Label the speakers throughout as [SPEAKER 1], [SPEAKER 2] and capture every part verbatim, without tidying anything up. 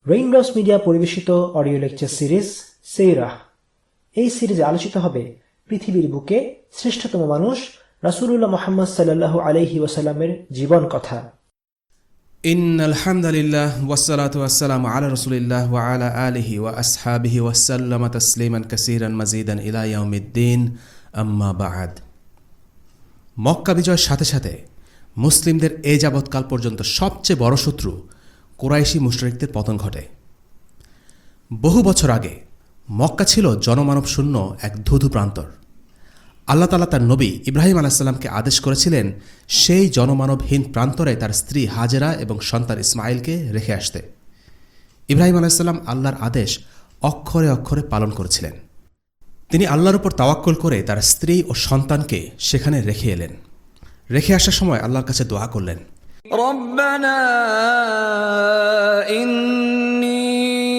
[SPEAKER 1] Raindrops media পরিবেশিত audio lecture series সেইরাহ। এই সিরিজে আলোচিত হবে পৃথিবীর বুকে শ্রেষ্ঠতম মানুষ রাসূলুল্লাহ মুহাম্মদ সাল্লাল্লাহু আলাইহি ওয়াসাল্লামের জীবন কথা।
[SPEAKER 2] ইন্নাল হামদুলিল্লাহ ওয়াসসালাতু ওয়াসসালামু আলা রাসূলিল্লাহ ওয়া আলা আলিহি ওয়া আসহাবিহি ওয়া সাল্লামা তাসলিমান কাসীরান মাজিদান ইলা ইয়াউমিদ্দিন, আম্মা বা'দ। মক্কা বিজয়ের সাথে সাথে মুসলিমদের এ যাবৎকাল পর্যন্ত সবচেয়ে বড় শত্রু কুরাইশি মুশরিকদের পতন ঘটে। বহু বছর আগে মক্কা ছিল জনমানব শূন্য এক ধুধু প্রান্তর। আল্লাহ তাআলা তার নবী ইব্রাহিম আলাইহিস সালামকে আদেশ করেছিলেন সেই জনমানবহীন প্রান্তরে তার স্ত্রী হাজেরা এবং সন্তান ইসমাইলকে রেখে আসতে। ইব্রাহিম আলাইহিস সালাম আল্লাহর আদেশ অক্ষরে অক্ষরে পালন করেছিলেন। তিনি আল্লাহর উপর তাওয়াক্কুল করে তার স্ত্রী ও সন্তানকে সেখানে রেখে এলেন। রেখে আসার সময় আল্লাহর কাছে দোয়া করলেন,
[SPEAKER 3] রব্বানা ইন্নী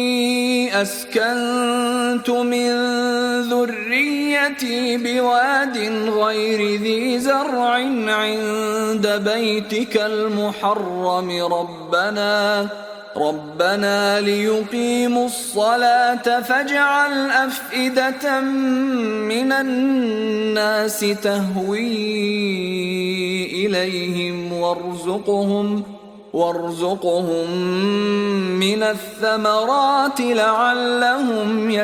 [SPEAKER 3] আসকানতু মিন যুররিয়্যাতি বিওয়াদিন গায়রি যী যার'ইন ইনদা বাইতিকাল মুহাররম রব্বানা ربنا ليقيموا الصلاة فاجعل أفئدة من الناس تهوي إليهم وارزقهم وارزقهم من الثمرات لعلهم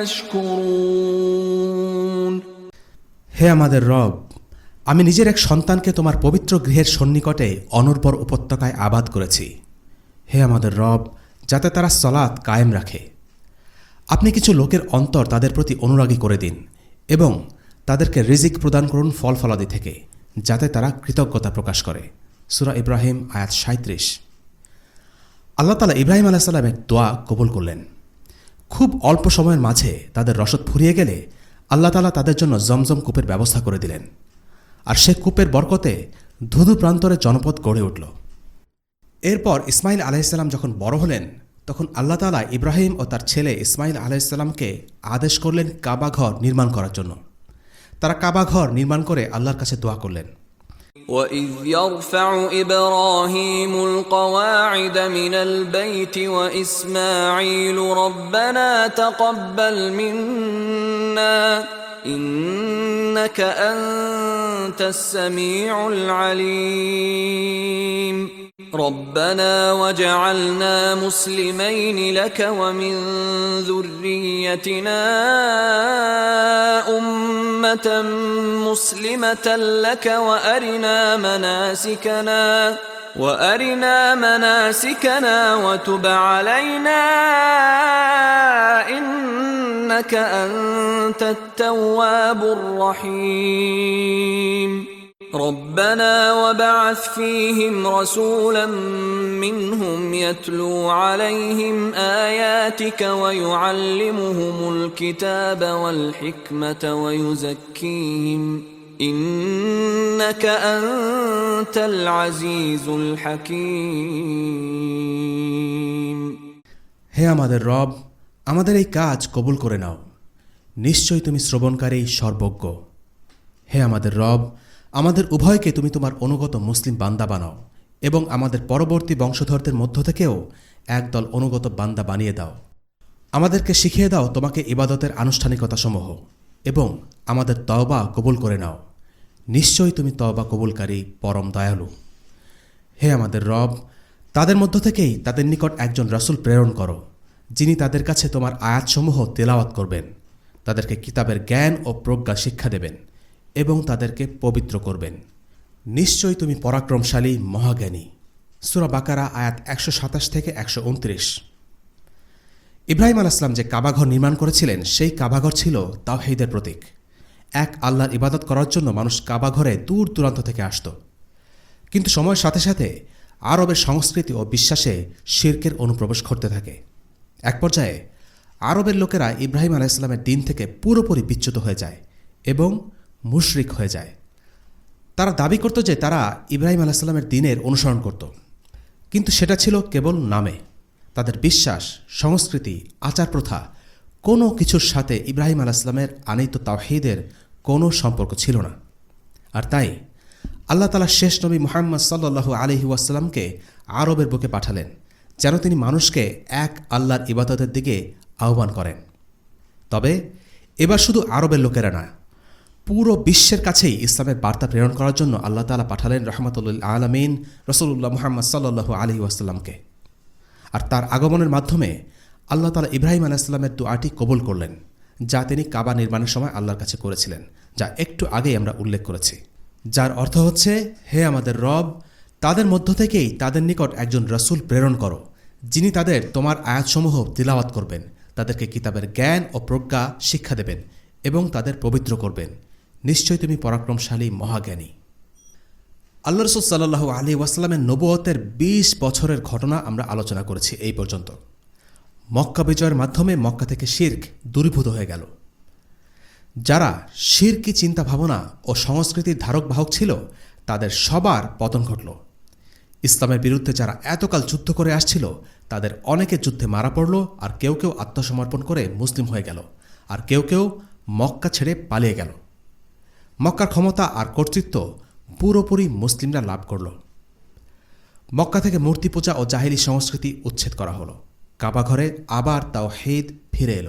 [SPEAKER 3] يشكرون।
[SPEAKER 2] হে আমাদের রব, আমি নিজের এক সন্তানকে তোমার পবিত্র গৃহের সন্নিকটে অনুর্বর উপত্যকায় আবাদ করেছি। হে আমাদের রব, যাতে তারা সলাত কায়েম রাখে। আপনি কিছু লোকের অন্তর তাদের প্রতি অনুরাগী করে দিন এবং তাদেরকে রিজিক প্রদান করুন ফল ফলাদি থেকে, যাতে তারা কৃতজ্ঞতা প্রকাশ করে। সূরা ইব্রাহিম আয়াত সাঁইত্রিশ। আল্লাহ তাআলা ইব্রাহিম আলাইহিস সালামের দোয়া কবুল করলেন। খুব অল্প সময়ের মাঝে তাদের রসদ ফুরিয়ে গেলে আল্লাহ তাআলা তাদের জন্য জমজম কূপের ব্যবস্থা করে দিলেন, আর সে কূপের বরকতে ধুধু প্রান্তরে জনপদ গড়ে উঠল। এরপর ইসমাইল আলাইহিস সালাম যখন বড় হলেন, তখন আল্লাহ তাআলা ইব্রাহিম ও তার ছেলে ইসমাইল আলাইহিস সালামকে আদেশ করলেন কাবা ঘর নির্মাণ করার জন্য। তারা কাবা ঘর নির্মাণ করে আল্লাহর কাছে দোয়া করলেন,
[SPEAKER 3] وَإِذْ يَرْفَعُ إِبْرَاهِيمُ الْقَوَاعِدَ مِنَ الْبَيْتِ وَإِسْمَاعِيلُ رَبَّنَا تَقَبَّلْ مِنَّا إِنَّكَ أَنْتَ السَّمِيعُ الْعَلِيمُ رَبَّنَا وَاجْعَلْنَا مُسْلِمَيْنِ لَكَ وَمِنْ ذُرِّيَّتِنَا أُمَّةً مُسْلِمَةً لَكَ وَأَرِنَا مَنَاسِكَنَا وَأَرِنَا مَنَاسِكَنَا وَتُبْ عَلَيْنَا إِنَّكَ أَنْتَ التَّوَّابُ الرَّحِيمُ ربنا وبعث فيهم رسولا منهم يتلو عليهم آياتك ويعلمهم الكتاب والحكمة ويزكيهم إنك أنت العزيز الحكيم।
[SPEAKER 2] হে আমাদের রব, আমাদের এই কাজ কবুল করে নাও। নিশ্চয়ই তুমি শ্রবণকারী সর্বজ্ঞ। হে আমাদের রব, আমাদের উভয়কে তুমি তোমার অনুগত মুসলিম বান্দা বানাও এবং আমাদের পরবর্তী বংশধরদের মধ্য থেকেও একদল অনুগত বান্দা বানিয়ে দাও। আমাদেরকে শিখিয়ে দাও তোমাকে ইবাদতের আনুষ্ঠানিকতাসমূহ এবং আমাদের তওবা কবুল করে নাও। নিশ্চয়ই তুমি তওবা কবুলকারী পরম দয়ালু। হে আমাদের রব, তাদের মধ্য থেকেই তাদের নিকট একজন রাসূল প্রেরণ করো, যিনি তাদের কাছে তোমার আয়াতসমূহ তেলাওয়াত করবেন, তাদেরকে কিতাবের জ্ঞান ও প্রজ্ঞা শিক্ষা দেবেন এবং তাদেরকে পবিত্র করবেন। নিশ্চয়ই তুমি পরাক্রমশালী মহাজ্ঞানী। সূরা বাকারা আয়াত একশো সাতাশ থেকে একশো উনত্রিশ। ইব্রাহিম আলাইহিস সালাম যে কাবাঘর নির্মাণ করেছিলেন, সেই কাবাঘর ছিল তাওহীদের প্রতীক। এক আল্লাহর ইবাদত করার জন্য মানুষ কাবাঘরে দূর দূরান্ত থেকে আসত। কিন্তু সময়ের সাথে সাথে আরবের সংস্কৃতি ও বিশ্বাসে শিরকের অনুপ্রবেশ ঘটতে থাকে। এক পর্যায়ে আরবের লোকেরা ইব্রাহিম আলাইহিস সালামের দিন থেকে পুরোপুরি বিচ্যুত হয়ে যায় এবং মুশরিক হয়ে যায়। তারা দাবি করত যে তারা ইব্রাহিম আলাইহিস সালামের দ্বীনের অনুসরণ করত, কিন্তু সেটা ছিল কেবল নামে। তাদের বিশ্বাস, সংস্কৃতি, আচার প্রথা কোনো কিছুর সাথে ইব্রাহিম আলাইহিস সালামের আনীত তাওহীদের কোনো সম্পর্ক ছিল না। আর তাই আল্লাহ তাআলা শেষ নবী মুহাম্মদ সাল্লাল্লাহু আলাইহি ওয়াসাল্লামকে আরবের বুকে পাঠালেন, যেন তিনি মানুষকে এক আল্লাহর ইবাদতের দিকে আহ্বান করেন। তবে এবার শুধু আরবের লোকেরা না, পুরো বিশ্বের কাছেই ইসলামের বার্তা প্রেরণ করার জন্য আল্লাহ তাআলা পাঠালেন রহমাতুল আলামিন রাসূলুল্লাহ মুহাম্মদ সাল্লাল্লাহু আলাইহি ওয়াসাল্লামকে। আর তার আগমনের মাধ্যমে আল্লাহ তাআলা ইব্রাহিম আলাইহিস সালামের দুআটি কবুল করলেন, যা তিনি কাবা নির্মাণের সময় আল্লাহর কাছে করেছিলেন, যা একটু আগেই আমরা উল্লেখ করেছি। যার অর্থ হচ্ছে, হে আমাদের রব, তাদের মধ্য থেকেই তাদের নিকট একজন রাসূল প্রেরণ করো, যিনি তাদের তোমার আয়াতসমূহ তিলাওয়াত করবেন, তাদেরকে কিতাবের জ্ঞান ও প্রজ্ঞা শিক্ষা দেবেন এবং তাদের পবিত্র করবেন। নিশ্চয় তুমি পরাক্রমশালী মহাজ্ঞানী। আল্লাহ রাসূল সাল্লাল্লাহু আলাইহি ওয়াসাল্লামের নবুয়তের বিশ বছরের ঘটনা আমরা আলোচনা করেছি এই পর্যন্ত। মক্কা বিজয়ের মাধ্যমে মক্কা থেকে শিরক দূরীভূত হয়ে গেল। যারা শিরকি চিন্তা ভাবনা ও সংস্কৃতির ধারক বাহক ছিল, তাদের সবার পতন ঘটল। ইসলামের বিরুদ্ধে যারা এতকাল যুদ্ধ করে আসছিল, তাদের অনেকে যুদ্ধে মারা পড়ল, আর কেউ কেউ আত্মসমর্পণ করে মুসলিম হয়ে গেল, আর কেউ কেউ মক্কা ছেড়ে পালিয়ে গেল। মক্কার ক্ষমতা আর কর্তৃত্ব পুরোপুরি মুসলিমরা লাভ করল। মক্কা থেকে মূর্তি পূজা ও জাহিলি সংস্কৃতি উচ্ছেদ করা হলো। কাবা ঘরে আবার তাওহীদ ফিরে এলো।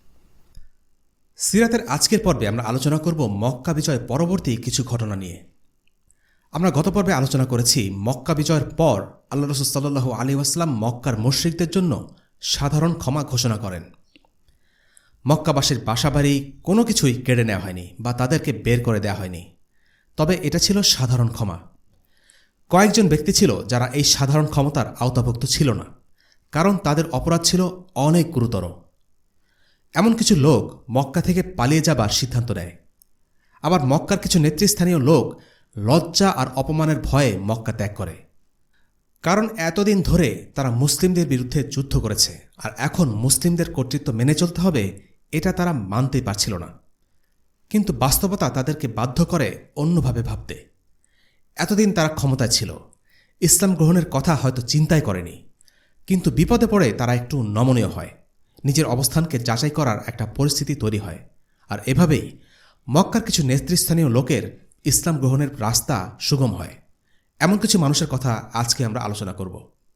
[SPEAKER 2] সিরাতের আজকের পর্বে আমরা আলোচনা করব মক্কা বিজয় পরবর্তী কিছু ঘটনা নিয়ে। আমরা গত পর্বে আলোচনা করেছি মক্কা বিজয়ের পর আল্লাহ রাসূল সাল্লাল্লাহু আলাইহি ওয়াসাল্লাম মক্কার মুশরিকদের জন্য সাধারণ ক্ষমা ঘোষণা করেন। মক্কাবাসীর বাসাবাড়ি কোনো কিছুই কেড়ে নেওয়া হয়নি বা তাদেরকে বের করে দেওয়া হয়নি, তবে এটা ছিল সাধারণ ক্ষমা। কয়েকজন ব্যক্তি ছিল যারা এই সাধারণ ক্ষমতার আওতাভুক্ত ছিল না, কারণ তাদের অপরাধ ছিল অনেক গুরুতর। এমন কিছু লোক মক্কা থেকে পালিয়ে যাবার সিদ্ধান্ত নেয়। আবার মক্কার কিছু নেতৃস্থানীয় লোক লজ্জা আর অপমানের ভয়ে মক্কা ত্যাগ করে, কারণ এতদিন ধরে তারা মুসলিমদের বিরুদ্ধে যুদ্ধ করেছে, আর এখন মুসলিমদের কর্তৃত্ব মেনে চলতে হবে, এটা তারা মানতেই পারছিল না। কিন্তু বাস্তবতা তাদেরকে বাধ্য করে অন্যভাবে ভাবতে। এতদিন তারা ক্ষমতায় ছিল, ইসলাম গ্রহণের কথা হয়তো চিন্তাই করেনি, কিন্তু বিপদে পড়ে তারা একটু নমনীয় হয়, নিজের অবস্থানকে যাচাই করার একটা পরিস্থিতি তৈরি হয়। আর এভাবেই মক্কার কিছু নেতৃস্থানীয় লোকের ইসলাম গ্রহণের রাস্তা সুগম হয়। এমন কিছু মানুষের কথা আজকে আমরা আলোচনা করব।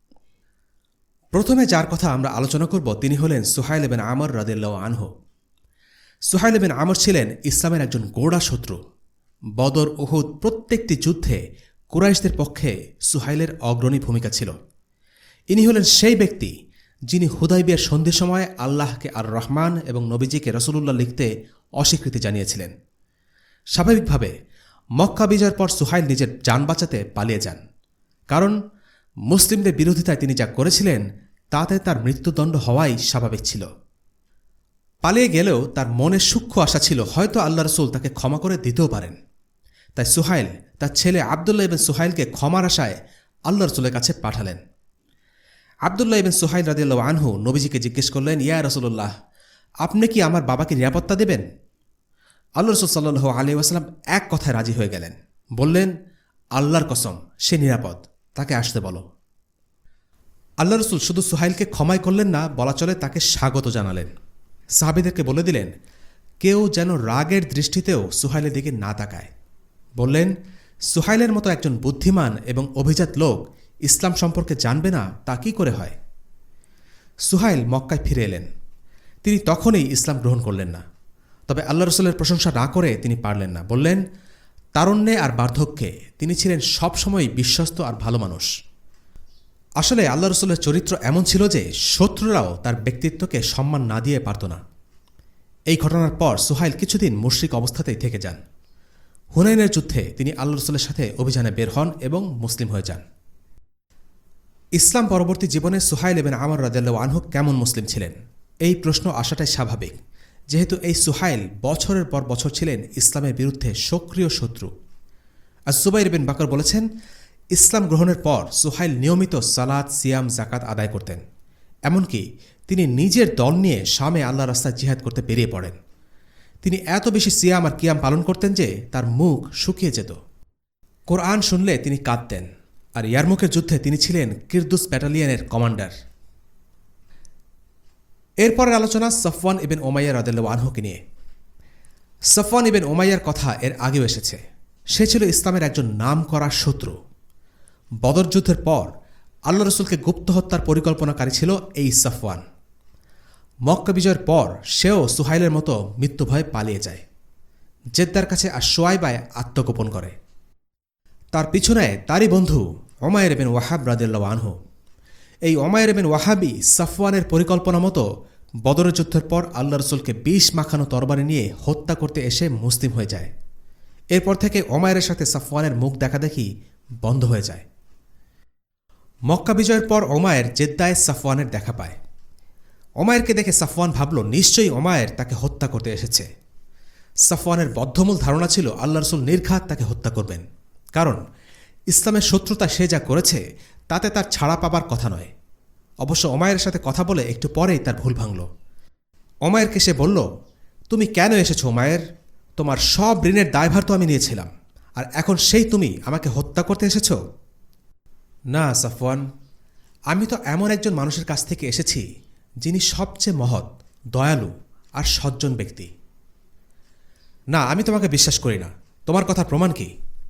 [SPEAKER 2] প্রথমে যার কথা আমরা আলোচনা করব তিনি হলেন সুহাইল ইবনে আমর রাদিয়াল্লাহু আনহু। সুহাইল ইবনে আমর ছিলেন ইসলামের একজন গোঁড়া শত্রু। বদর, উহুদ প্রত্যেকটি যুদ্ধে কুরাইশদের পক্ষে সুহাইলের অগ্রণী ভূমিকা ছিল। ইনি হলেন সেই ব্যক্তি যিনি হুদাইবিয়ার সন্ধির সময় আল্লাহকে আর রহমান এবং নবীজিকে রাসূলুল্লাহ লিখতে অস্বীকৃতি জানিয়েছিলেন। স্বাভাবিকভাবে মক্কা বিজয়ের পর সুহাইল নিজের যান বাঁচাতে পালিয়ে যান, কারণ মুসলিমদের বিরোধিতায় তিনি যা করেছিলেন তাতে তার মৃত্যুদণ্ড হওয়াই স্বাভাবিক ছিল। পালিয়ে গেলেও তার মনে সূক্ষ্ম আশা ছিল হয়তো আল্লাহ রাসূল তাকে ক্ষমা করে দিতেও পারেন। তাই সুহাইল তার ছেলে আবদুল্লাহ ইবনে সুহাইলকে ক্ষমার আশায় আল্লাহ রাসূলের কাছে পাঠালেন। আবদুল্লাহ ইবনে সুহাইল রাদিয়াল্লাহু আনহু নবীজিকে জিজ্ঞেস করলেন, ইয়া রাসূলুল্লাহ, আপনি কি আমার বাবাকে নিরাপত্তা দেবেন? আল্লাহ রাসূল সাল্লাল্লাহু আলাইহি ওয়াসাল্লাম এক কথায় রাজি হয়ে গেলেন। বললেন, আল্লাহর কসম, সে নিরাপদ, তাকে আসতে বলো। আল্লাহ রাসূল শুধু সুহাইলকে ক্ষমাই করলেন না, বলা চলে তাকে স্বাগত জানালেন। সাহাবীদেরকে বলে দিলেন কেউ যেন রাগের দৃষ্টিতেও সুহাইলের দিকে না তাকায়। বললেন, সুহাইলের মতো একজন বুদ্ধিমান এবং অভিজাত লোক ইসলাম সম্পর্কে জানবে না তা কি করে হয়? সুহাইল মক্কায় ফিরে এলেন। তিনি তখনই ইসলাম গ্রহণ করলেন না, তবে আল্লাহ রাসূলের প্রশংসা না করে তিনি পারলেন না। বললেন, তারুণ্যে আর বার্ধক্যে তিনি ছিলেন সবসময় বিশ্বস্ত আর ভালো মানুষ। আসলে আল্লাহ রাসূলের চরিত্র এমন ছিল যে শত্রুরাও তার ব্যক্তিত্বকে সম্মান না দিয়ে পারত না। এই ঘটনার পর সুহাইল কিছুদিন মুশরিক অবস্থাতেই থেকে যান। হুনাইনের যুদ্ধে তিনি আল্লাহ রাসূলের সাথে অভিযানে বের হন এবং মুসলিম হয়ে যান। ইসলাম পরবর্তী জীবনে সুহাইল ইবনে আমর রাদিয়াল্লাহু আনহু কেমন মুসলিম ছিলেন, এই প্রশ্ন আসাটাই স্বাভাবিক, যেহেতু এই সুহাইল বছরের পর বছর ছিলেন ইসলামের বিরুদ্ধে সক্রিয় শত্রু। আর জুবাইর বিন বকর বলেছেন, ইসলাম গ্রহণের পর সুহাইল নিয়মিত সালাত, সিয়াম, জাকাত আদায় করতেন। এমনকি তিনি নিজের দল নিয়ে শামে আল্লাহর রাস্তায় জিহাদ করতে বেরিয়ে পড়েন। তিনি এত বেশি সিয়াম আর কিয়াম পালন করতেন যে তার মুখ শুকিয়ে যেত। কোরআন শুনলে তিনি কাঁদতেন। আর ইয়ারমুকের যুদ্ধে তিনি ছিলেন কিরদুস ব্যাটালিয়নের কমান্ডার। এরপরের আলোচনা সফওয়ান ইবনে উমাইয়া রাদিয়াল্লাহু আনহুকে নিয়ে। সফওয়ান ইবনে উমাইয়ার কথা এর আগেও এসেছে। সে ছিল ইসলামের একজন নামকরা শত্রু। বদর যুদ্ধের পর আল্লাহ রসুলকে গুপ্ত হত্যার পরিকল্পনাকারী ছিল এই সাফওয়ান। মক্কা বিজয়ের পর সেও সুহাইলের মতো মৃত্যু ভয়ে পালিয়ে যায়। জেদ্দার কাছে আর সোয়াইবায় আত্মগোপন করে। তার পিছনে তারই বন্ধু ওমায়ের বিন ওয়াহাব রাদিয়াল্লাহু আনহু। এই ওমায়ের বিন ওয়াহাবই সাফওয়ানের পরিকল্পনা মতো বদরের যুদ্ধের পর আল্লাহ রসুলকে বিষ মাখানো তরবারি নিয়ে হত্যা করতে এসে মুসলিম হয়ে যায়। এরপর থেকে ওমায়ের সাথে সাফওয়ানের মুখ দেখাদেখি বন্ধ হয়ে যায়। মক্কা বিজয়ের পর ওমায়ের জেদ্দায় সাফওয়ানের দেখা পায়। ওমায়েরকে দেখে সাফওয়ান ভাবল নিশ্চয়ই ওমায়ের তাকে হত্যা করতে এসেছে। সাফওয়ানের বদ্ধমূল ধারণা ছিল আল্লাহ রসুল নির্ঘাত তাকে হত্যা করবেন, কারণ ইসলামের শত্রুতা সে যা করেছে তাতে তার ছাড়া পাবার কথা নয়। অবশ্য ওমায়ের সাথে কথা বলে একটু পরেই তার ভুল ভাঙল। ওমায়েরকে সে বলল, তুমি কেন এসেছো ওমায়ের? তোমার সব ঋণের দায়ভার তো আমি নিয়েছিলাম, আর এখন সেই তুমি আমাকে হত্যা করতে এসেছ? না সাফওয়ান, আমি তো এমন একজন মানুষের কাছ থেকে এসেছি যিনি সবচেয়ে মহৎ, দয়ালু আর সজ্জন ব্যক্তি। না, আমি তোমাকে বিশ্বাস করি না। তোমার কথা প্রমাণ কি?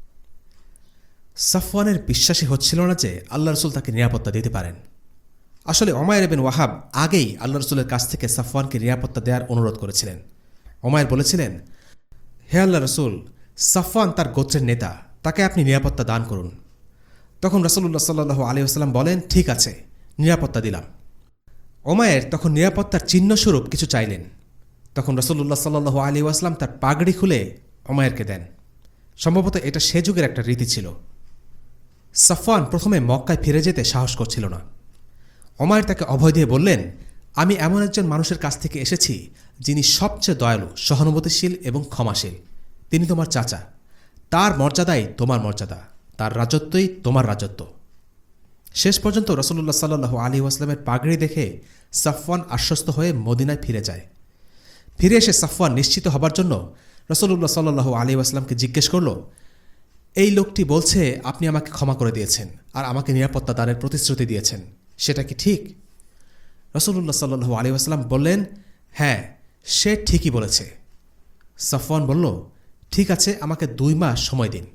[SPEAKER 2] সাফওয়ানের বিশ্বাসই হচ্ছিল না যে আল্লাহ রসুল তাকে নিরাপত্তা দিতে পারেন। আসলে ওমায়ের বিন ওয়াহাব আগেই আল্লাহ রসুলের কাছ থেকে সাফওয়ানকে নিরাপত্তা দেওয়ার অনুরোধ করেছিলেন। ওমায়ের বলেছিলেন, হে আল্লাহ রসুল, সাফওয়ান তার গোত্রের নেতা, তাকে আপনি নিরাপত্তা দান করুন। তখন রাসূলুল্লাহ সাল্লাল্লাহু আলাইহি ওয়াসাল্লাম বলেন, ঠিক আছে, নিরাপত্তা দিলাম। ওমায়ের তখন নিরাপত্তার চিহ্নস্বরূপ কিছু চাইলেন। তখন রাসূলুল্লাহ সাল্লাল্লাহু আলাইহি ওয়াসাল্লাম তার পাগড়ি খুলে ওমায়েরকে দেন। সম্ভবত এটা সে যুগের একটা রীতি ছিল। সাফওয়ান প্রথমে মক্কায় ফিরে যেতে সাহস করছিল না। ওমায়ের তাকে অভয় দিয়ে বললেন, আমি এমন একজন মানুষের কাছ থেকে এসেছি যিনি সবচেয়ে দয়ালু, সহানুভূতিশীল এবং ক্ষমাশীল। তিনি তোমার চাচা, তার মর্যাদাই তোমার মর্যাদা, তার রাজত্বই তোমার রাজত্ব। শেষ পর্যন্ত রাসূলুল্লাহ সাল্লাল্লাহু আলাইহি ওয়াসাল্লামের পাগড়ি দেখে সাফওয়ান আশ্বস্ত হয়ে মদিনায় ফিরে যায়। ফিরে এসে সাফওয়ান নিশ্চিত হবার জন্য রাসূলুল্লাহ সাল্লাল্লাহু আলাইহি ওয়াসাল্লামকে জিজ্ঞেস করল, এই লোকটি বলছে আপনি আমাকে ক্ষমা করে দিয়েছেন আর আমাকে নিরাপত্তা দানের প্রতিশ্রুতি দিয়েছেন, সেটা কি ঠিক? রাসূলুল্লাহ সাল্লাল্লাহু আলাইহি ওয়াসাল্লাম বললেন, হ্যাঁ, সে ঠিকই বলেছে। সাফওয়ান বলল, ঠিক আছে, আমাকে দুই মাস সময় দিন।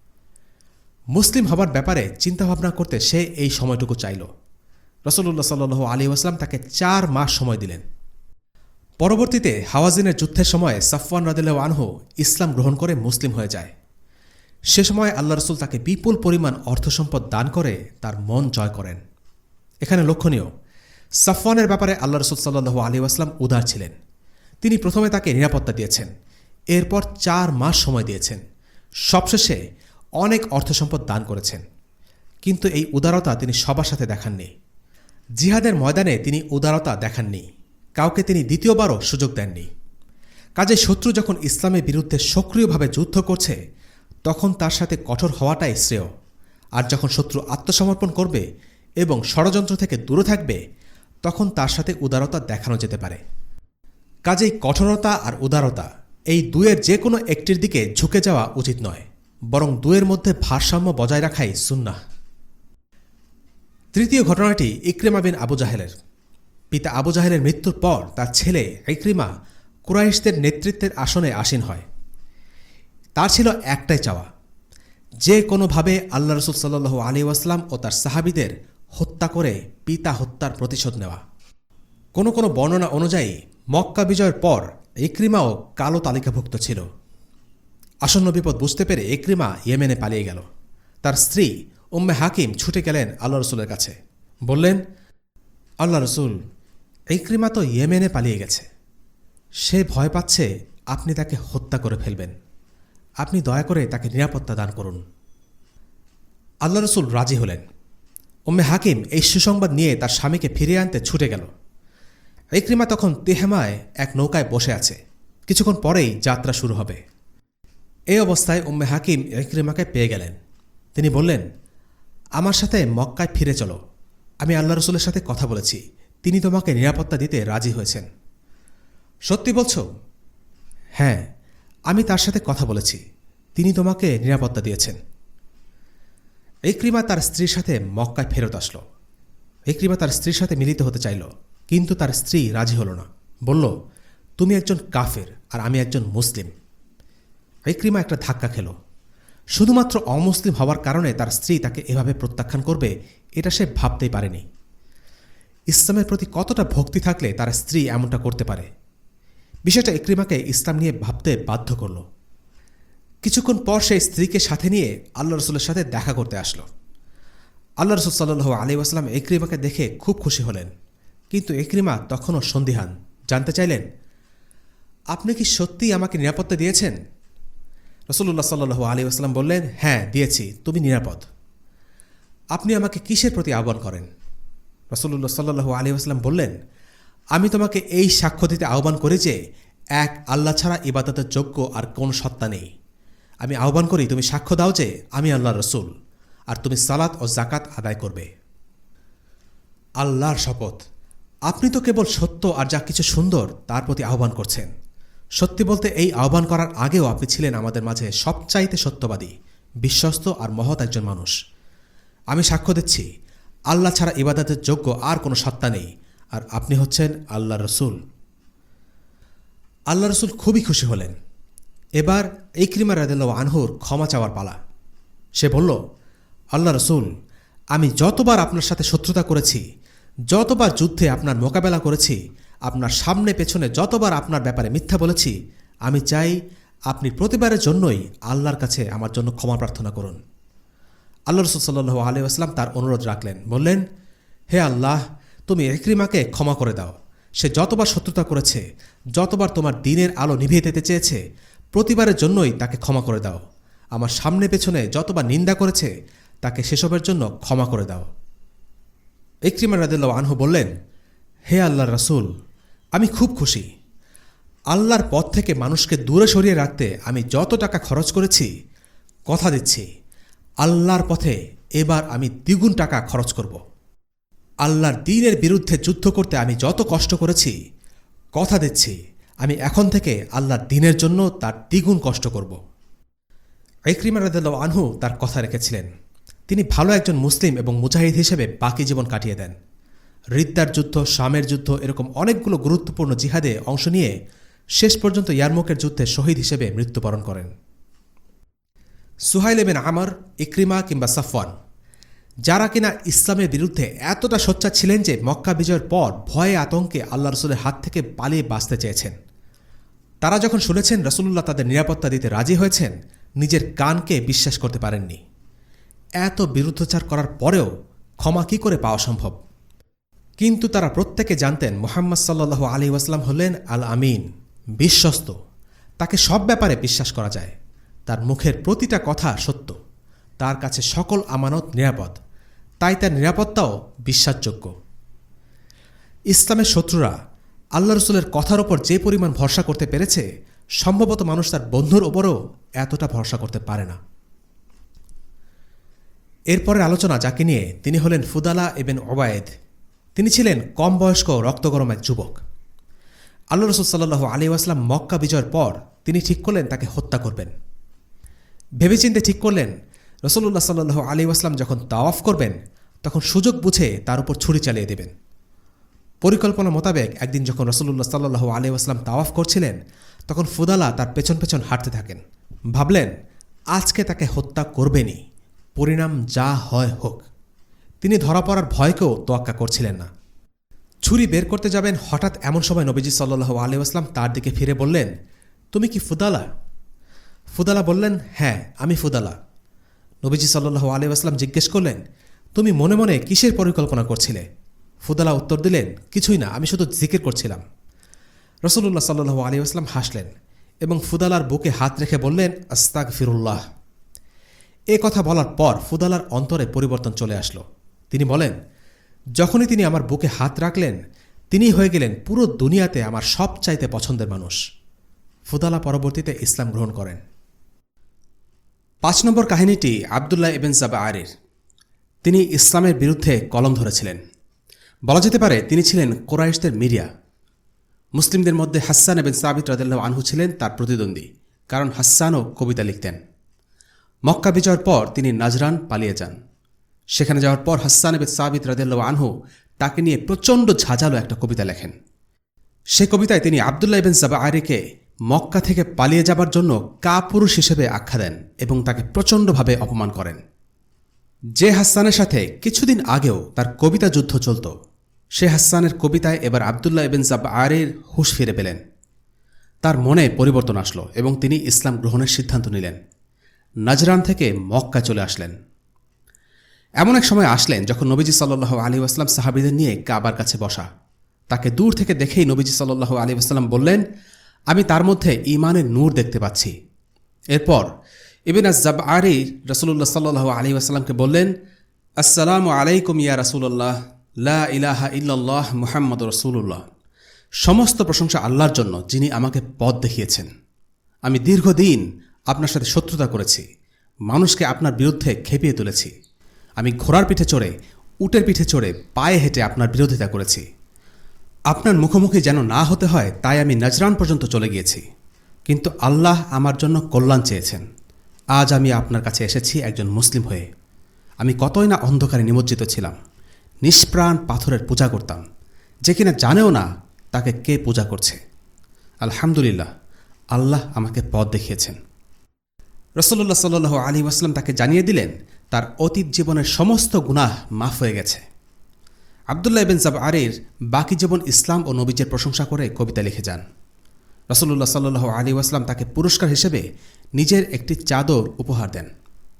[SPEAKER 2] মুসলিম হবার ব্যাপারে চিন্তাভাবনা করতে সে এই সময়টুকু চাইল। রাসূলুল্লাহ সাল্লাল্লাহু আলাইহি ওয়াসাল্লাম তাকে চার মাস সময় দিলেন। পরবর্তীতে হাওয়াজিনের যুদ্ধের সময় সাফওয়ান রাদিয়াল্লাহু আনহু ইসলাম গ্রহণ করে মুসলিম হয়ে যায়। সে সময় আল্লাহ রসুল তাকে বিপুল পরিমাণ অর্থসম্পদ দান করে তার মন জয় করেন। এখানে লক্ষণীয়, সাফওয়ানের ব্যাপারে আল্লাহ রসুল সাল্লাল্লাহু আলাইহি ওয়াসাল্লাম উদার ছিলেন। তিনি প্রথমে তাকে নিরাপত্তা দিয়েছেন, এরপর চার মাস সময় দিয়েছেন, সবশেষে অনেক অর্থসম্পদ দান করেছেন। কিন্তু এই উদারতা তিনি সবার সাথে দেখাননি। জিহাদের ময়দানে তিনি উদারতা দেখাননি, কাউকে তিনি দ্বিতীয়বারও সুযোগ দেননি। কাজে শত্রু যখন ইসলামের বিরুদ্ধে সক্রিয়ভাবে যুদ্ধ করছে তখন তার সাথে কঠোর হওয়াটাই শ্রেয়। আর যখন শত্রু আত্মসমর্পণ করবে এবং ষড়যন্ত্র থেকে দূরে থাকবে তখন তার সাথে উদারতা দেখানো যেতে পারে। কাজেই কঠোরতা আর উদারতা এই দুয়ের যে কোনো একটির দিকে ঝুঁকে যাওয়া উচিত নয়, বরং দুয়ের মধ্যে ভারসাম্য বজায় রাখাই সুন্নাহ। তৃতীয় ঘটনাটি ইকরিমা বিন আবু জাহেলের। পিতা আবু জাহেলের মৃত্যুর পর তার ছেলে ইকরিমা কুরাইশদের নেতৃত্বের আসনে আসীন হয়। তার ছিল একটাই চাওয়া, যে কোনোভাবে আল্লাহ রসুল সাল্লাল্লাহু আলাইহি ওয়াসাল্লাম ও তার সাহাবীদের হত্যা করে পিতা হত্যার প্রতিশোধ নেওয়া। কোনো কোনো বর্ণনা অনুযায়ী মক্কা বিজয়ের পর ইকরিমাও কালো তালিকাভুক্ত ছিল। আসন্ন বিপদ বুঝতে পেরে ইকরিমা ইয়েমেনে পালিয়ে গেল। তার স্ত্রী উম্মে হাকিম ছুটে গেলেন আল্লাহ রসুলের কাছে, বললেন, আল্লাহ রসুল, ইকরিমা তো ইয়েমেনে পালিয়ে গেছে। সে ভয় পাচ্ছে আপনি তাকে হত্যা করে ফেলবেন। আপনি দয়া করে তাকে নিরাপত্তা দান করুন। আল্লাহ রসুল রাজি হলেন। উম্মে হাকিম এই সুসংবাদ নিয়ে তার স্বামীকে ফিরিয়ে আনতে ছুটে গেল। ইকরিমা তখন তেহমায় এক নৌকায় বসে আছে। কিছুক্ষণ পরেই যাত্রা শুরু হবে। এই অবস্থায় উম্মে হাকিম ইকরিমাকে পেয়ে গেলেন। তিনি বললেন, আমার সাথে মক্কায় ফিরে চলো। আমি আল্লাহ রসুলের সাথে কথা বলেছি, তিনি তোমাকে নিরাপত্তা দিতে রাজি হয়েছেন। সত্যি বলছো? হ্যাঁ, আমি তার সাথে কথা বলেছি, তিনি তোমাকে নিরাপত্তা দিয়েছেন। ইকরিমা তার স্ত্রীর সাথে মক্কায় ফেরত আসলো। ইকরিমা তার স্ত্রীর সাথে মিলিত হতে চাইল, কিন্তু তার স্ত্রী রাজি হল না। বলল, তুমি একজন কাফের আর আমি একজন মুসলিম। ইকরিমা একটা ধাক্কা খেল। শুধুমাত্র অমুসলিম হওয়ার কারণে তার স্ত্রী তাকে এভাবে প্রত্যাখ্যান করবে এটা সে ভাবতেই পারেনি। ইসলামের প্রতি কতটা ভক্তি থাকলে তার স্ত্রী এমনটা করতে পারে, বিষয়টা ইকরিমাকে ইসলাম নিয়ে ভাবতে বাধ্য করল। কিছুক্ষণ পর সে স্ত্রীকে সাথে নিয়ে আল্লাহ রসুলের সাথে দেখা করতে আসলো। আল্লাহ রসুল সাল্লাল্লাহু আলাইহি ওয়াসাল্লাম ইকরিমাকে দেখে খুব খুশি হলেন, কিন্তু ইকরিমা তখনও সন্দিহান। জানতে চাইলেন, আপনি কি সত্যিই আমাকে নিরাপত্তা দিয়েছেন? রাসূলুল্লাহ সাল্লাল্লাহু আলাইহি ওয়াসাল্লাম বললেন, হ্যাঁ দিয়েছি, তুমি নিরাপদ। আপনি আমাকে কিসের প্রতি আহ্বান করেন? রাসূলুল্লাহ সাল্লাল্লাহু আলাইহি ওয়াসাল্লাম বললেন, আমি তোমাকে এই সাক্ষ্য দিতে আহ্বান করি যে এক আল্লাহ ছাড়া ইবাদতের যোগ্য আর কোন সত্তা নেই। আমি আহ্বান করি তুমি সাক্ষ্য দাও যে আমি আল্লাহর রসুল, আর তুমি সালাত ও জাকাত আদায় করবে। আল্লাহর শপথ, আপনি তো কেবল সত্য আর যা কিছু সুন্দর তার প্রতি আহ্বান করছেন। সত্যি বলতে এই আহ্বান করার আগেও আপনি ছিলেন আমাদের মাঝে সবচাইতে সত্যবাদী, বিশ্বস্ত আর মহৎ একজন মানুষ। আমি সাক্ষ্য দিচ্ছি আল্লাহ ছাড়া ইবাদতের যোগ্য আর কোনো সত্তা নেই, আর আপনি হচ্ছেন আল্লাহ রসুল। আল্লাহ রসুল খুবই খুশি হলেন। এবার ইকরিমা রাদিয়াল্লাহু আনহুর ক্ষমা চাওয়ার পালা। সে বলল, আল্লাহ রসুল, আমি যতবার আপনার সাথে শত্রুতা করেছি, যতবার যুদ্ধে আপনার মোকাবেলা করেছি, আপনার সামনে পেছনে যতবার আপনার ব্যাপারে মিথ্যা বলেছি, আমি চাই আপনি প্রতিবারের জন্যই আল্লাহর কাছে আমার জন্য ক্ষমা প্রার্থনা করুন। আল্লাহ রসুল সাল্লাল্লাহু আলাইহি ওয়াসাল্লাম তার অনুরোধ রাখলেন, বললেন, হে আল্লাহ, তুমি ইকরিমাকে ক্ষমা করে দাও। সে যতবার শত্রুতা করেছে, যতবার তোমার দ্বীনের আলো নিভিয়ে দিতে চেয়েছে, প্রতিবারের জন্যই তাকে ক্ষমা করে দাও। আমার সামনে পেছনে যতবার নিন্দা করেছে, তাকে সেসবের জন্য ক্ষমা করে দাও। ইকরিমা রাদিয়াল্লাহু আনহু বললেন, হে আল্লাহর রাসূল, আমি খুব খুশি। আল্লাহর পথ থেকে মানুষকে দূরে সরিয়ে রাখতে আমি যত টাকা খরচ করেছি, কথা দিচ্ছি আল্লাহর পথে এবার আমি দ্বিগুণ টাকা খরচ করব। আল্লাহর দ্বীনের বিরুদ্ধে যুদ্ধ করতে আমি যত কষ্ট করেছি, কথা দিচ্ছি আমি এখন থেকে আল্লাহর দ্বীনের জন্য তার দ্বিগুণ কষ্ট করব। ইকরিমা রাদিয়াল্লাহু আনহু তার কথা রেখেছিলেন। তিনি ভালো একজন মুসলিম এবং মুজাহিদ হিসেবে বাকি জীবন কাটিয়ে দেন। রিদ্দার যুদ্ধ, শামের যুদ্ধ, এরকম অনেকগুলো গুরুত্বপূর্ণ জিহাদে অংশ নিয়ে শেষ পর্যন্ত ইয়ারমুকের যুদ্ধে শহীদ হিসেবে মৃত্যুবরণ করেন। সুহাইল ইবনে আমর, ইকরিমা কিংবা সাফওয়ান, যারা কিনা ইসলামের বিরুদ্ধে এতটা সোচ্চার ছিলেন যে মক্কা বিজয়ের পর ভয়ে আতঙ্কে আল্লাহ রসুলের হাত থেকে পালিয়ে বাঁচতে চেয়েছেন, তারা যখন শুনেছেন রাসূলুল্লাহ তাদের নিরাপত্তা দিতে রাজি হয়েছেন, নিজের কানকে বিশ্বাস করতে পারেননি। এত বিরুদ্ধাচার করার পরেও ক্ষমা কি করে পাওয়া সম্ভব? কিন্তু তারা প্রত্যেকে জানতেন মুহাম্মদ সাল্লাল্লাহু আলাইহি ওয়াসাল্লাম হলেন আল আমিন, বিশ্বস্ত। তাকে সব ব্যাপারে বিশ্বাস করা যায়। তার মুখের প্রতিটা কথা সত্য। তার কাছে সকল আমানত নিরাপদ, তাই তার নিরাপত্তাও বিশ্বাসযোগ্য। ইসলামের শত্রুরা আল্লাহ রসুলের কথার ওপর যে পরিমাণ ভরসা করতে পেরেছে, সম্ভবত মানুষ তার বন্ধুর ওপরও এতটা ভরসা করতে পারে না। এরপরের আলোচনা যাকে নিয়ে, তিনি হলেন ফুদালা ইবনে উবাইদ। তিনি ছিলেন কম বয়স্ক রক্তগরম এক যুবক। আল্লাহ রসুল সাল্লাল্লাহু আলাইহি ওয়াসাল্লাম মক্কা বিজয়ের পর তিনি ঠিক করলেন তাকে হত্যা করবেন। ভেবেচিন্তে ঠিক করলেন রাসূলুল্লাহ সাল্লাল্লাহু আলাইহি ওয়াসাল্লাম যখন তাওয়াফ করবেন, তখন সুযোগ বুঝে তার উপর ছুরি চালিয়ে দেবেন। পরিকল্পনা মোতাবেক একদিন যখন রাসূলুল্লাহ সাল্লাল্লাহু আলাইহি ওয়াসাল্লাম তাওয়াফ করছিলেন, তখন ফুদালা তার পেছন পেছন হাঁটতে থাকেন। ভাবলেন আজকে তাকে হত্যা করবেনই, পরিণাম যা হয় হোক। তিনি ধরা পড়ার ভয়কেও তোয়াক্কা করছিলেন না। ছুরি বের করতে যাবেন, হঠাৎ এমন সময় নবীজি সাল্লাল্লাহু আলাইহি ওয়াসাল্লাম তার দিকে ফিরে বললেন, তুমি কি ফুদালা? ফুদালা বললেন, হ্যাঁ আমি ফুদালা। নবীজি সাল্লাল্লাহু আলাইহি ওয়াসাল্লাম জিজ্ঞেস করলেন, তুমি মনে মনে কিসের পরিকল্পনা করছিলে? ফুদালা উত্তর দিলেন, কিছুই না, আমি শুধু জিকির করছিলাম। রাসূলুল্লাহ সাল্লাল্লাহু আলাইহি ওয়াসাল্লাম হাসলেন এবং ফুদালার বুকে হাত রেখে বললেন, আস্তাগফিরুল্লাহ। এ কথা বলার পর ফুদালার অন্তরে পরিবর্তন চলে আসলো। তিনি বলেন, যখনই তিনি আমার বুকে হাত রাখলেন, তিনি হয়ে গেলেন পুরো দুনিয়াতে আমার সবচাইতে পছন্দের মানুষ। ফুদালা পরবর্তীতে ইসলাম গ্রহণ করেন। পাঁচ নম্বর কাহিনীটি আবদুল্লাহ ইবনে জাবাআরের। তিনি ইসলামের বিরুদ্ধে কলম ধরেছিলেন। বলা যেতে পারে তিনি ছিলেন কুরাইশদের মিডিয়া। মুসলিমদের মধ্যে হাসসান ইবনে সাবিত রাদিয়াল্লাহু আনহু ছিলেন তার প্রতিদ্বন্দ্বী, কারণ হাসসানও কবিতা লিখতেন। মক্কা বিজয়ের পর তিনি নাজরান পালিয়ে যান। সেখানে যাওয়ার পর হাসসান ইবনে সাবিত রাদিয়াল্লাহু আনহু তাকে নিয়ে প্রচণ্ড ঝাঁঝালো একটা কবিতা লেখেন। সে কবিতায় তিনি আবদুল্লাহ ইবনে জাবাআরকে মক্কা থেকে পালিয়ে যাবার জন্য কাপুরুষ হিসেবে আখ্যা দেন এবং তাকে প্রচণ্ডভাবে অপমান করেন। যে হাসানের সাথে কিছুদিন আগেও তার কবিতা যুদ্ধ চলত, সে হাসানের কবিতায় এবার আবদুল্লাহ ইবিন জাবআরের হুঁশ ফিরে পেলেন। তার মনে পরিবর্তন আসলো এবং তিনি ইসলাম গ্রহণের সিদ্ধান্ত নিলেন। নাজরান থেকে মক্কা চলে আসলেন। এমন এক সময় আসলেন যখন নবীজি সাল্লাল্লাহু আলাইহি ওয়াসাল্লাম সাহাবীদের নিয়ে কাবার কাছে বসা। তাকে দূর থেকে দেখেই নবীজি সাল্লাল্লাহু আলাইহি ওয়াসাল্লাম বললেন, আমি তার মধ্যে ঈমানের নূর দেখতে পাচ্ছি। এরপর ইবন আজ-জাবআরি রাসূলুল্লাহ সাল্লাল্লাহু আলাইহি ওয়াসাল্লামকে বললেন, আসসালামু আলাইকুম ইয়া রাসূলুল্লাহ, লা ইলাহা ইল্লাল্লাহ মুহাম্মাদুর রাসূলুল্লাহ। সমস্ত প্রশংসা আল্লাহর জন্য, যিনি আমাকে পথ দেখিয়েছেন। আমি দীর্ঘদিন আপনার সাথে শত্রুতা করেছি, মানুষকে আপনার বিরুদ্ধে খেপিয়ে তুলেছি। আমি ঘোড়ার পিঠে চড়ে, উটের পিঠে চড়ে, পায়ে হেঁটে আপনার বিরোধিতা করেছি। আপনার মুখোমুখি যেন না হতে হয় তাই আমি নাজরান পর্যন্ত চলে গিয়েছি, কিন্তু আল্লাহ আমার জন্য কল্যাণ চেয়েছেন। আজ আমি আপনার কাছে এসেছি একজন মুসলিম হয়ে। আমি কতই না অন্ধকারে নিমজ্জিত ছিলাম, নিষ্প্রাণ পাথরের পূজা করতাম, যে কিনা জানেও না তাকে কে পূজা করছে। আলহামদুলিল্লাহ, আল্লাহ আমাকে পথ দেখিয়েছেন। রাসূলুল্লাহ সাল্লাল্লাহু আলাইহি ওয়াসাল্লাম তাকে জানিয়ে দিলেন তার অতীত জীবনের সমস্ত গুনাহ মাফ হয়ে গেছে। আবদুল্লাহ ইবিন জাবআরের বাকি জীবন ইসলাম ও নবীজের প্রশংসা করে কবিতা লিখে যান। রাসূলুল্লাহ সাল্লাল্লাহু আলাইহি ওয়াসাল্লাম তাকে পুরস্কার হিসেবে নিজের একটি চাদর উপহার দেন।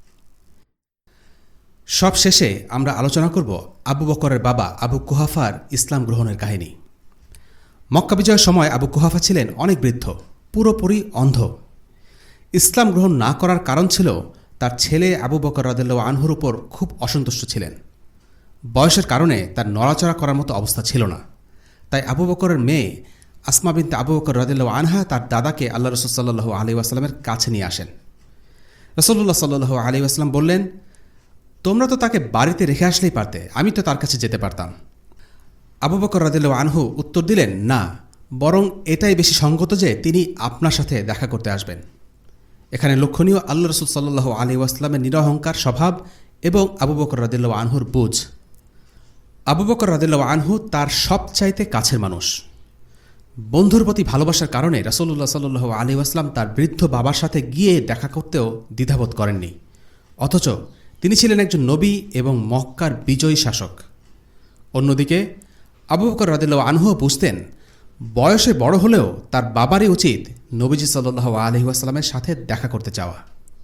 [SPEAKER 2] সব শেষে আমরা আলোচনা করব আবু বকরের বাবা আবু কুহাফার ইসলাম গ্রহণের কাহিনী। মক্কা বিজয়ের সময় আবু কুহাফা ছিলেন অনেক বৃদ্ধ, পুরোপুরি অন্ধ। ইসলাম গ্রহণ না করার কারণ ছিল তার ছেলে আবু বকর রাদিয়াল্লাহু আনহুর উপর খুব অসন্তুষ্ট ছিলেন। বয়সের কারণে তার নড়াচড়া করার মতো অবস্থা ছিল না। তাই আবু বকরের মেয়ে আসমা বিনতে আবু বকর রাদিয়াল্লাহু আনহা তার দাদাকে আল্লাহ রাসূল সাল্লাল্লাহু আলাইহি ওয়াসাল্লামের কাছে নিয়ে আসেন। রাসূলুল্লাহ সাল্লাল্লাহু আলাইহি ওয়াসাল্লাম বললেন, তোমরা তো তাকে বাড়িতে রেখে আসলেই পারতে, আমি তো তার কাছে যেতে পারতাম। আবু বকর রাদিয়াল্লাহু আনহু উত্তর দিলেন, না, বরং এটাই বেশি সঙ্গত যে তিনি আপনার সাথে দেখা করতে আসবেন। এখানে লক্ষণীয় আল্লাহ রাসূল সাল্লাল্লাহু আলাইহি ওয়াসাল্লামের নিরহংকার স্বভাব এবং আবু বকর রাদিয়াল্লাহু আনহুর বুঝ। আবু বকর রাদিয়াল্লাহু আনহু তার সবচাইতে কাছের মানুষ। বন্ধুর প্রতি ভালোবাসার কারণে রাসূলুল্লাহ সাল্লাল্লাহু আলাইহি ওয়াসাল্লাম তার বৃদ্ধ বাবার সাথে গিয়ে দেখা করতেও দ্বিধাবোধ করেননি। অথচ তিনি ছিলেন একজন নবী এবং মক্কার বিজয়ী শাসক। অন্যদিকে আবু বকর রাদিয়াল্লাহু আনহু বুঝতেন বয়সে বড় হলেও তার বাবারই উচিত নবীজি সাল্লাল্লাহু আলাইহি ওয়াসাল্লামের সাথে দেখা করতে যাওয়া।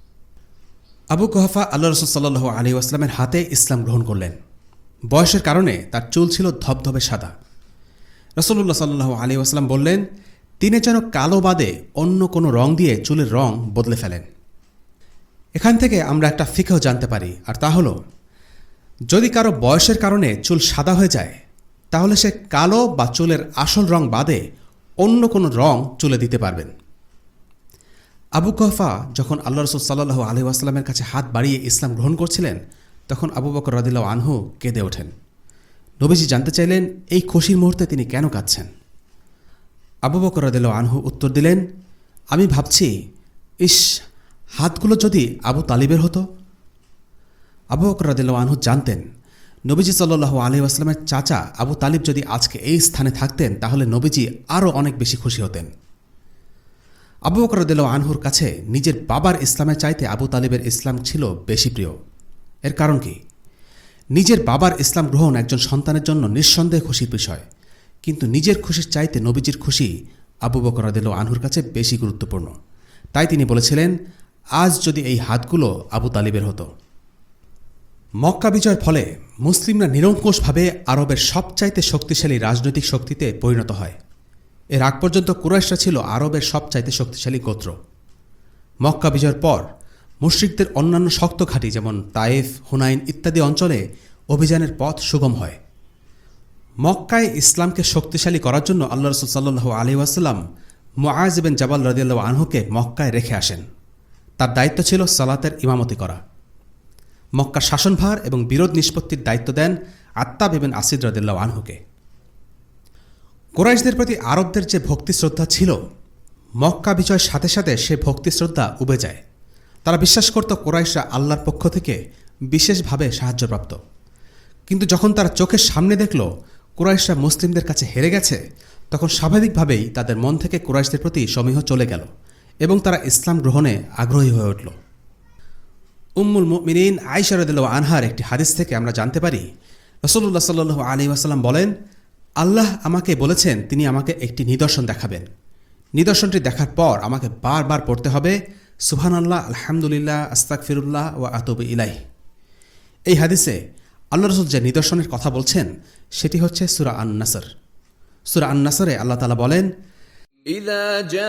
[SPEAKER 2] আবু কুহাফা আল্লাহ রাসূল সাল্লাল্লাহু আলাইহি ওয়াসাল্লামের হাতে ইসলাম গ্রহণ করলেন। বয়সের কারণে তার চুল ছিল ধবধবে সাদা। রাসূলুল্লাহ সাল্লাল্লাহু আলাইহি ওয়াসাল্লাম বললেন, তিনি যেন কালো বাদে অন্য কোনো রং দিয়ে চুলের রং বদলে ফেলেন। এখান থেকে আমরা একটা ফিকহ জানতে পারি, আর তা হলো, যদি কারো বয়সের কারণে চুল সাদা হয়ে যায় তাহলে সে কালো বা চুলের আসল রং বাদে অন্য কোনো রং চুলে দিতে পারবেন। আবু কুহাফা যখন আল্লাহ রাসূল সাল্লাল্লাহু আলাইহি ওয়াসাল্লামের কাছে হাত বাড়িয়ে ইসলাম গ্রহণ করছিলেন তখন আবু বকর রাদিয়াল্লাহু আনহু কেঁদে ওঠেন। নবীজি জানতে চাইলেন এই খুশির মুহূর্তে তিনি কেন কাঁদছেন। আবু বকর রাদিয়াল্লাহু আনহু উত্তর দিলেন, আমি ভাবছি, ইস, হাতগুলো যদি আবু তালিবের হতো। আবু বকর রাদিয়াল্লাহু আনহু জানতেন নবীজি সাল্লাল্লাহু আলাইহি ওয়াসাল্লামের চাচা আবু তালিব যদি আজকে এই স্থানে থাকতেন তাহলে নবীজি আরও অনেক বেশি খুশি হতেন। আবু বকর রাদিয়াল্লাহু আনহুর কাছে নিজের বাবার ইসলামের চাইতে আবু তালিবের ইসলাম ছিল বেশি প্রিয়। এর কারণ কি? নিজের বাবার ইসলাম গ্রহণ একজন সন্তানের জন্য নিঃসন্দেহে খুশির বিষয়, কিন্তু নিজের খুশির চাইতে নবীজির খুশি আবু বকর রাদিয়াল্লাহু আনহুর কাছে বেশি গুরুত্বপূর্ণ। তাই তিনি বলেছিলেন, আজ যদি এই হাতগুলো আবু তালিবের হতো। মক্কা বিজয়ের ফলে মুসলিমরা নিরঙ্কুশভাবে আরবের সবচাইতে শক্তিশালী রাজনৈতিক শক্তিতে পরিণত হয়। এর আগ পর্যন্ত কুরাইশরা ছিল আরবের সবচাইতে শক্তিশালী গোত্র। মক্কা বিজয়ের পর মুশরিকদের অন্যান্য শক্ত ঘাঁটি যেমন তায়েফ, হুনাইন ইত্যাদি অঞ্চলে অভিযানের পথ সুগম হয়। মক্কায় ইসলামকে শক্তিশালী করার জন্য আল্লাহ রাসূল সাল্লাল্লাহু আলাইহি ওয়াসাল্লাম মুআজ ইবনে জাবাল রাদিয়াল্লাহু আনহুকে মক্কায় রেখে আসেন। তার দায়িত্ব ছিল সালাতের ইমামতি করা। মক্কার শাসনভার এবং বিরোধ নিষ্পত্তির দায়িত্ব দেন আত্তাব ইবনে আসিদ রাদিয়াল্লাহু আনহুকে। কুরাইশদের প্রতি আরবদের যে ভক্তি শ্রদ্ধা ছিল, মক্কা বিজয়ের সাথে সাথে সে ভক্তি শ্রদ্ধা উবে যায়। তারা বিশ্বাস করত কুরাইশরা আল্লাহর পক্ষ থেকে বিশেষভাবে সাহায্যপ্রাপ্ত। কিন্তু যখন তারা চোখের সামনে দেখল কুরাইশরা মুসলিমদের কাছে হেরে গেছে, তখন স্বাভাবিকভাবেই তাদের মন থেকে কুরাইশদের প্রতি সমীহ চলে গেল এবং তারা ইসলাম গ্রহণে আগ্রহী হয়ে উঠল। উম্মুল মুমিনিন আয়েশা রাদিয়াল্লাহু আনহার একটি হাদিস থেকে আমরা জানতে পারি, রাসূলুল্লাহ সাল্লাল্লাহু আলাইহি ওয়াসাল্লাম বলেন, আল্লাহ আমাকে বলেছেন তিনি আমাকে একটি নিদর্শন দেখাবেন। নিদর্শনটি দেখার পর আমাকে বারবার পড়তে হবে সুবহানাল্লাহ, আলহামদুলিল্লাহ, আস্তাগফিরুল্লাহ ওয়া আতুবু ইলাইহ। এই হাদিসে আল্লাহ রাসূল যে নিদর্শনের কথা বলছেন সেটি হচ্ছে সূরা আন-নাসর। সূরা আন-নাসরে আল্লাহ তাআলা বলেন,
[SPEAKER 3] إذا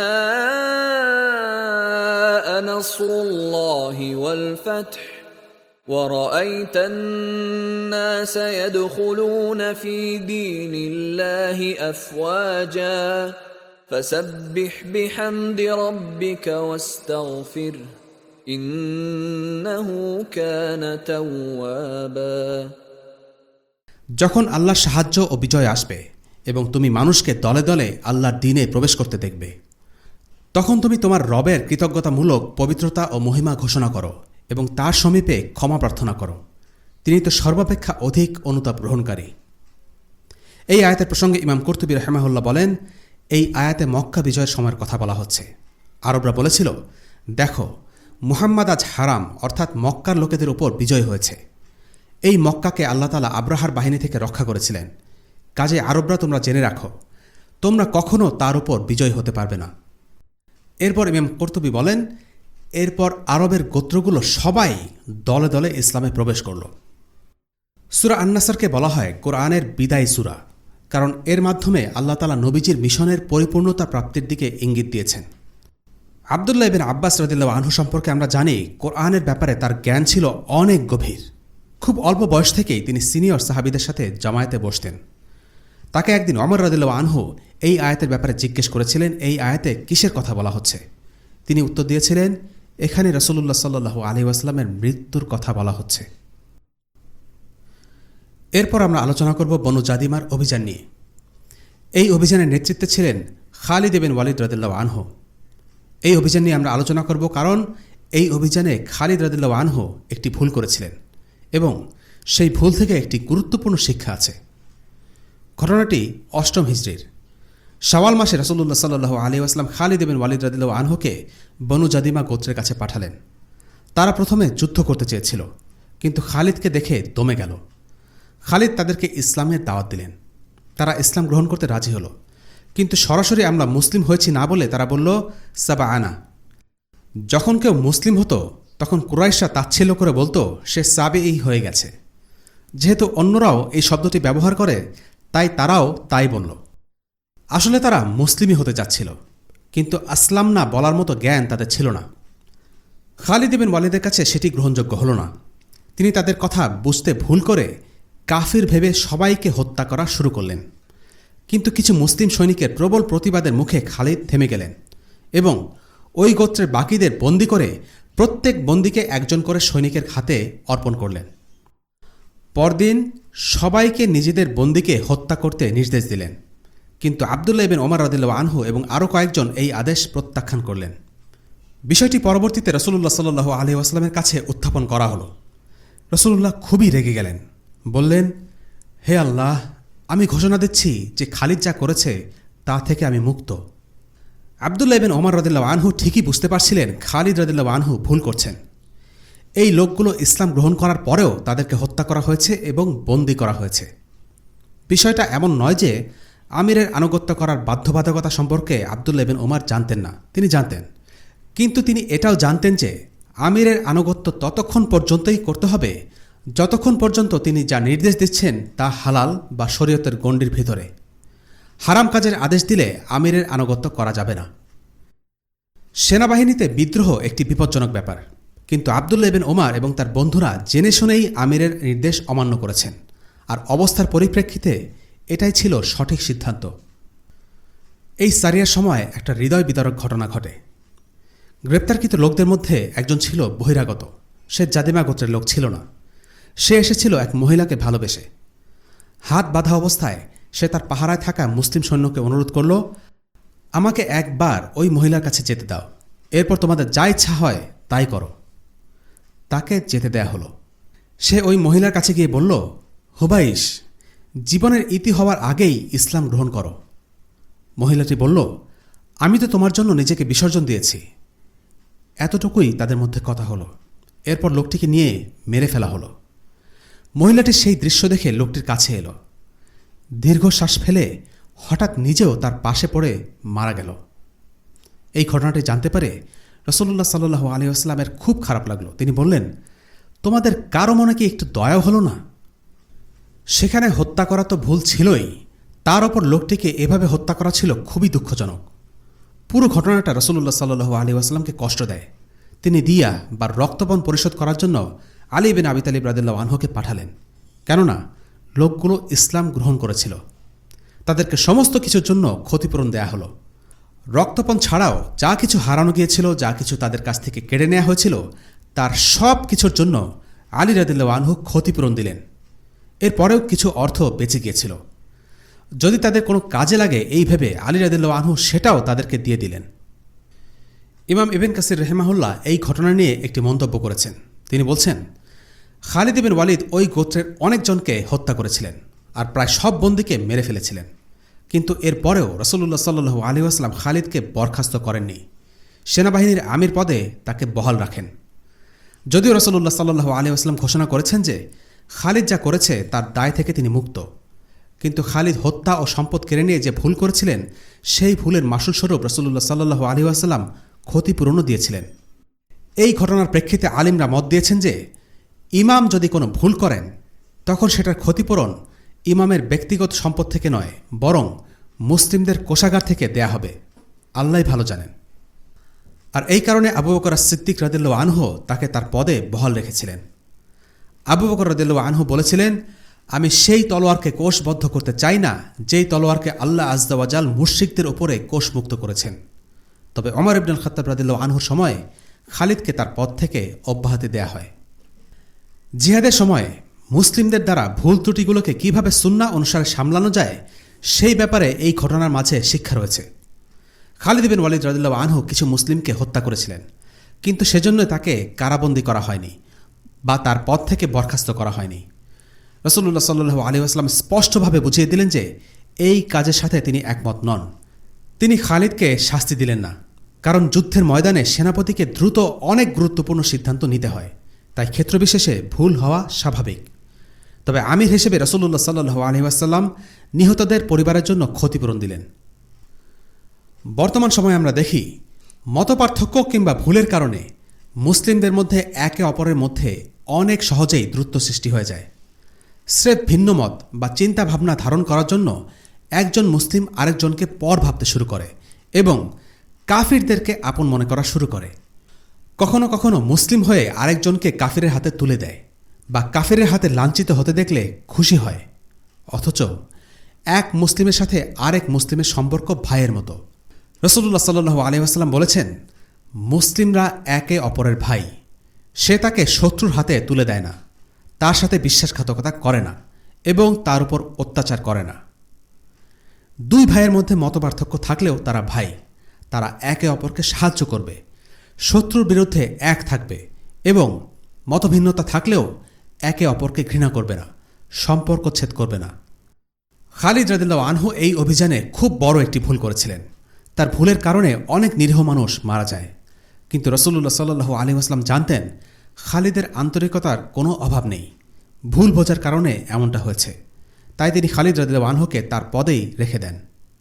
[SPEAKER 3] جاء نصر الله والفتح ورأيت الناس يدخلون في دين الله أفواجا فسبح بحمد ربك واستغفره إنه كان توابا।
[SPEAKER 2] যখন আল্লাহর সাহায্য ও বিজয় আসবে এবং তুমি মানুষকে দলে দলে আল্লাহর দ্বীনে প্রবেশ করতে দেখবে, তখন তুমি তোমার রবের কৃতজ্ঞতামূলক পবিত্রতা ও মহিমা ঘোষণা করো এবং তার সমীপে ক্ষমা প্রার্থনা করো, তিনি তো সর্বাপেক্ষা অধিক অনুতাপ গ্রহণকারী। এই আয়াতের প্রসঙ্গে ইমাম কুরতুবী রাহিমাহুল্লাহ বলেন, এই আয়াতে মক্কা বিজয়ের সময়ের কথা বলা হচ্ছে। আরবরা বলেছিল, দেখো মুহাম্মদ আজ হারাম, অর্থাৎ মক্কার লোকেদের উপর বিজয় হয়েছে। এই মক্কাকে আল্লাহ তাআলা আব্রাহার বাহিনী থেকে রক্ষা করেছিলেন। কাজে আরবরা তোমরা জেনে রাখো, তোমরা কখনো তার উপর বিজয় হতে পারবে না। এরপর ইমাম কুরতুবী বলেন, এরপর আরবের গোত্রগুলো সবাই দলে দলে ইসলামে প্রবেশ করল। সূরা আন-নাসরকে বলা হয় কোরআনের বিদায় সূরা, কারণ এর মাধ্যমে আল্লাহ তাআলা নবীজির মিশনের পরিপূর্ণতা প্রাপ্তির দিকে ইঙ্গিত দিয়েছেন। আব্দুল্লাহ ইবনে আব্বাস রাদিয়াল্লাহু আনহু সম্পর্কে আমরা জানি কোরআনের ব্যাপারে তার জ্ঞান ছিল অনেক গভীর। খুব অল্প বয়স থেকেই তিনি সিনিয়র সাহাবীদের সাথে জামায়াতে বসতেন। তাকে একদিন ওমর রাদিয়াল্লাহু আনহু এই আয়াতের ব্যাপারে জিজ্ঞেস করেছিলেন, এই আয়াতে কিসের কথা বলা হচ্ছে? তিনি উত্তর দিয়েছিলেন, এখানে রাসূলুল্লাহ সাল্লাল্লাহু আলাইহি ওয়াসাল্লামের মৃত্যুর কথা বলা হচ্ছে। এরপর আমরা আলোচনা করব বনু জাদিমার অভিযান নিয়ে। এই অভিযানের নেতৃত্বে ছিলেন খালিদ ইবনে ওয়ালিদ রাদিয়াল্লাহু আনহু। এই অভিযান নিয়ে আমরা আলোচনা করব কারণ এই অভিযানে খালিদ রাদিয়াল্লাহু আনহু একটি ভুল করেছিলেন এবং সেই ভুল থেকে একটি গুরুত্বপূর্ণ শিক্ষা আছে। ঘটনাটি অষ্টম হিজরির শাওয়াল মাসে রাসূলুল্লাহ সাল্লাল্লাহু আলাইহি ওয়াসাল্লাম খালিদ ইবনে ওয়ালিদ রাদিয়াল্লাহু আনহুকে বনু জাদিমা গোত্রের কাছে পাঠালেন। তারা প্রথমে যুদ্ধ করতে চেয়েছিল, কিন্তু খালিদকে দেখে দমে গেল। খালিদ তাদেরকে ইসলামের দাওয়াত দিলেন। তারা ইসলাম গ্রহণ করতে রাজি হলো, কিন্তু সরাসরি আমরা মুসলিম হয়েছি না বলে তারা বলল সাবা আনা। যখন কেউ মুসলিম হতো তখন কুরাইশরা তাচ্ছিল্য করে বলতো সে সাবেই হয়ে গেছে। যেহেতু অন্যরাও এই শব্দটি ব্যবহার করে তাই তারাও তাই বলল। আসলে তারা মুসলিমই হতে চাচ্ছিল, কিন্তু আসলাম না বলার মতো জ্ঞান তাদের ছিল না। খালিদ ইবনে ওয়ালিদের কাছে সেটি গ্রহণযোগ্য হল না। তিনি তাদের কথা বুঝতে ভুল করে কাফির ভেবে সবাইকে হত্যা করা শুরু করলেন। কিন্তু কিছু মুসলিম সৈনিকের প্রবল প্রতিবাদের মুখে খালিদ থেমে গেলেন এবং ওই গোত্রের বাকিদের বন্দী করে প্রত্যেক বন্দীকে একজন করে সৈনিকের হাতে অর্পণ করলেন। পরদিন সবাইকে নিজেদের বন্দীকে হত্যা করতে নির্দেশ দিলেন, কিন্তু আব্দুল্লাহ ইবনে ওমর রাদিয়াল্লাহু আনহু এবং আরও কয়েকজন এই আদেশ প্রত্যাখ্যান করলেন। বিষয়টি পরবর্তীতে রাসূলুল্লাহ সাল্লাল্লাহু আলাইহি ওয়াসাল্লামের কাছে উত্থাপন করা হলো। রাসূলুল্লাহ খুবই রেগে গেলেন, বললেন, হে আল্লাহ, আমি ঘোষণা দিচ্ছি যে খালিদ যা করেছে তা থেকে আমি মুক্ত। আব্দুল্লাহ ইবনে ওমর রাদিয়াল্লাহু আনহু ঠিকই বুঝতে পারছিলেন খালিদ রাদিয়াল্লাহু আনহু ভুল করছেন। এই লোকগুলো ইসলাম গ্রহণ করার পরেও তাদেরকে হত্যা করা হয়েছে এবং বন্দী করা হয়েছে। বিষয়টা এমন নয় যে আমিরের আনুগত্য করার বাধ্যবাধকতা সম্পর্কে আব্দুল্লাহ ইবনে ওমর জানতেন না, তিনি জানতেন। কিন্তু তিনি এটাও জানতেন যে আমিরের আনুগত্য ততক্ষণ পর্যন্তই করতে হবে যতক্ষণ পর্যন্ত তিনি যা নির্দেশ দিচ্ছেন তা হালাল বা শরীয়তের গণ্ডির ভিতরে। হারাম কাজের আদেশ দিলে আমিরের আনুগত্য করা যাবে না। সেনাবাহিনীতে বিদ্রোহ একটি বিপজ্জনক ব্যাপার, কিন্তু আব্দুল্লাহ ইবনে ওমর এবং তার বন্ধুরা জেনে শুনেই আমিরের নির্দেশ অমান্য করেছেন, আর অবস্থার পরিপ্রেক্ষিতে এটাই ছিল সঠিক সিদ্ধান্ত। এই সারিয়ার সময় একটা হৃদয় বিদারক ঘটনা ঘটে। গ্রেপ্তারকৃত লোকদের মধ্যে একজন ছিল বহিরাগত, সে জাদিমা গোত্রের লোক ছিল না। সে এসেছিল এক মহিলাকে ভালোবেসে। হাত বাঁধা অবস্থায় সে তার পাহারায় থাকা মুসলিম সৈন্যকে অনুরোধ করল, আমাকে একবার ওই মহিলার কাছে যেতে দাও, এরপর তোমাদের যা ইচ্ছা হয় তাই করো। তাকে যেতে দেয়া হলো। সে ওই মহিলার কাছে গিয়ে বলল, হুবাইশ, জীবনের ইতি হওয়ার আগেই ইসলাম গ্রহণ করো। মহিলাটি বলল, আমি তো তোমার জন্য নিজেকে বিসর্জন দিয়েছি। এতটুকুই তাদের মধ্যে কথা হলো। এরপর লোকটিকে নিয়ে মেরে ফেলা হলো। মহিলাটি সেই দৃশ্য দেখে লোকটির কাছে এলো। দীর্ঘশ্বাস ফেলে হঠাৎ নিজেও তার পাশে পড়ে মারা গেল। এই ঘটনাটি জানতে পারে রাসূলুল্লাহ সাল্লাল্লাহু আলাইহি ওয়াসাল্লামের খুব খারাপ লাগলো। তিনি বললেন, তোমাদের কারো মনে কি একটু দয়া হলো না? সেখানে হত্যা করা তো ভুল ছিলই, তার ওপর লোকটিকে এভাবে হত্যা করা ছিল খুবই দুঃখজনক। পুরো ঘটনাটা রাসূলুল্লাহ সাল্লাল্লাহু আলাইহি ওয়াসাল্লামকে কষ্ট দেয়। তিনি দিয়া বা রক্তপণ পরিশোধ করার জন্য আলী বিন আবি তালিব রাদিয়াল্লাহু আনহুকে পাঠালেন। কেননা লোকগুলো ইসলাম গ্রহণ করেছিল। তাদেরকে সমস্ত কিছুর জন্য ক্ষতিপূরণ দেয়া হলো। রক্তপণ ছাড়াও যা কিছু হারানো গিয়েছিল, যা কিছু তাদের কাছ থেকে কেড়ে নেওয়া হয়েছিল, তার সব কিছুর জন্য আলী রাদিয়াল্লাহু আনহু ক্ষতিপূরণ দিলেন। এরপরেও কিছু অর্থ বেঁচে গিয়েছিল। যদি তাদের কোনো কাজে লাগে এই ভেবে আলী রাদিয়াল্লাহু আনহু সেটাও তাদেরকে দিয়ে দিলেন। ইমাম ইবনে কাসির রাহিমাহুল্লাহ এই ঘটনা নিয়ে একটি মন্তব্য করেছেন। তিনি বলছেন, খালিদ বিন ওয়ালিদ ওই গোত্রের অনেকজনকে হত্যা করেছিলেন আর প্রায় সব বন্দীকে মেরে ফেলেছিলেন। কিন্তু এরপরেও রাসূলুল্লাহ সাল্লাল্লাহু আলাইহি ওয়াসাল্লাম খালিদকে বরখাস্ত করেননি। সেনাবাহিনীর আমির পদে তাকে বহাল রাখেন। যদিও রাসূলুল্লাহ সাল্লাল্লাহু আলাইহি ওয়াসাল্লাম ঘোষণা করেছেন যে খালিদ যা করেছে তার দায় থেকে তিনি মুক্ত, কিন্তু খালিদ হত্যা ও সম্পদ কেড়ে নিয়ে যে ভুল করেছিলেন সেই ভুলের মাসুলস্বরূপ রাসূলুল্লাহ সাল্লাল্লাহু আলাইহি ওয়াসাল্লাম ক্ষতিপূরণও দিয়েছিলেন। এই ঘটনার প্রেক্ষিতে আলিমরা মত দিয়েছেন যে ইমাম যদি কোনো ভুল করেন তখন সেটার ক্ষতিপূরণ ইমামের ব্যক্তিগত সম্পদ থেকে নয়, বরং মুসলিমদের কোষাগার থেকে দেয়া হবে। আল্লাহই ভালো জানেন। আর এই কারণে আবু বকর as-সিদ্দিক রাদিয়াল্লাহু আনহু তাকে তার পদে বহাল রেখেছিলেন। আবু বকর রাদিয়াল্লাহু আনহু বলেছিলেন, আমি সেই তলোয়ারকে কোষবদ্ধ করতে চাই না যেই তলোয়ারকে আল্লাহ আযজা ওয়া জাল মুশরিকদের উপরে কোষমুক্ত করেছেন। তবে ওমর ইবনুল খাত্তাব রাদিয়াল্লাহু আনহুর সময় খালিদকে তার পদ থেকে অব্যাহতি দেয়া হয়। জিহাদের সময় মুসলিমদের দ্বারা ভুল ত্রুটিগুলোকে কিভাবে সুন্নাহ অনুসারে সামলানো যায় সেই ব্যাপারে এই ঘটনার মাঝে শিক্ষা রয়েছে। খালিদ বিন ওয়ালিদ রাদিয়াল্লাহু আনহু কিছু মুসলিমকে হত্যা করেছিলেন, কিন্তু সেজন্য তাকে কারাবন্দী করা হয়নি বা তার পদ থেকে বরখাস্ত করা হয়নি। রাসূলুল্লাহ সাল্লাল্লাহু আলাইহি ওয়াসাল্লাম স্পষ্টভাবে বুঝিয়ে দিলেন যে এই কাজের সাথে তিনি একমত নন। তিনি খালিদকে শাস্তি দিলেন না, কারণ যুদ্ধের ময়দানে সেনাপতিকে দ্রুত অনেক গুরুত্বপূর্ণ সিদ্ধান্ত নিতে হয়, তাই ক্ষেত্রবিশেষে ভুল হওয়া স্বাভাবিক। তবে আমির হিসেবে রাসূলুল্লাহ সাল্লাল্লাহু আলাইহি ওয়াসাল্লাম নিহতদের পরিবারের জন্য ক্ষতিপূরণ দিলেন। বর্তমান সময়ে আমরা দেখি মতপার্থক্য কিংবা ভুলের কারণে মুসলিমদের মধ্যে একে অপরের মধ্যে অনেক সহজেই দূরত্ব সৃষ্টি হয়ে যায়। স্রেফ ভিন্ন মত বা চিন্তা ভাবনা ধারণ করার জন্য একজন মুসলিম আরেকজনকে পর ভাবতে শুরু করে এবং কাফিরদেরকে আপন মনে করা শুরু করে। কখনো কখনো মুসলিম হয়ে আরেকজনকে কাফিরের হাতে তুলে দেয় বা কাফিরের হাতে লাঞ্ছিত হতে দেখলে খুশি হয়, অথচ এক মুসলিমের সাথে আরেক মুসলিমের সম্পর্ক ভাইয়ের মতো। রাসূলুল্লাহ সাল্লাল্লাহু আলাইহি ওয়াসাল্লাম বলেছেন, মুসলিমরা একে অপরের ভাই। সে তাকে শত্রুর হাতে তুলে দেয় না, তার সাথে বিশ্বাসঘাতকতা করে না এবং তার উপর অত্যাচার করে না। দুই ভাইয়ের মধ্যে মতপার্থক্য থাকলেও তারা ভাই। তারা একে অপরকে সাহায্য করবে, শত্রুর বিরুদ্ধে এক থাকবে এবং মতভিন্নতা থাকলেও একে অপরকে ঘৃণা করবে না, সম্পর্ক ছেদ করবে না। খালিদ রাদিয়াল্লাহু আনহু এই অভিযানে খুব বড় একটি ভুল করেছিলেন। তার ভুলের কারণে অনেক নিরীহ মানুষ মারা যায়, কিন্তু রাসূলুল্লাহ সাল্লাল্লাহু আলাইহি ওয়াসাল্লাম জানতেন খালিদের আন্তরিকতার কোনো অভাব নেই। ভুল বোঝার কারণে এমনটা হয়েছে, তাই তিনি খালিদ রাদিয়াল্লাহু আনহুকে তার পদেই রেখে দেন।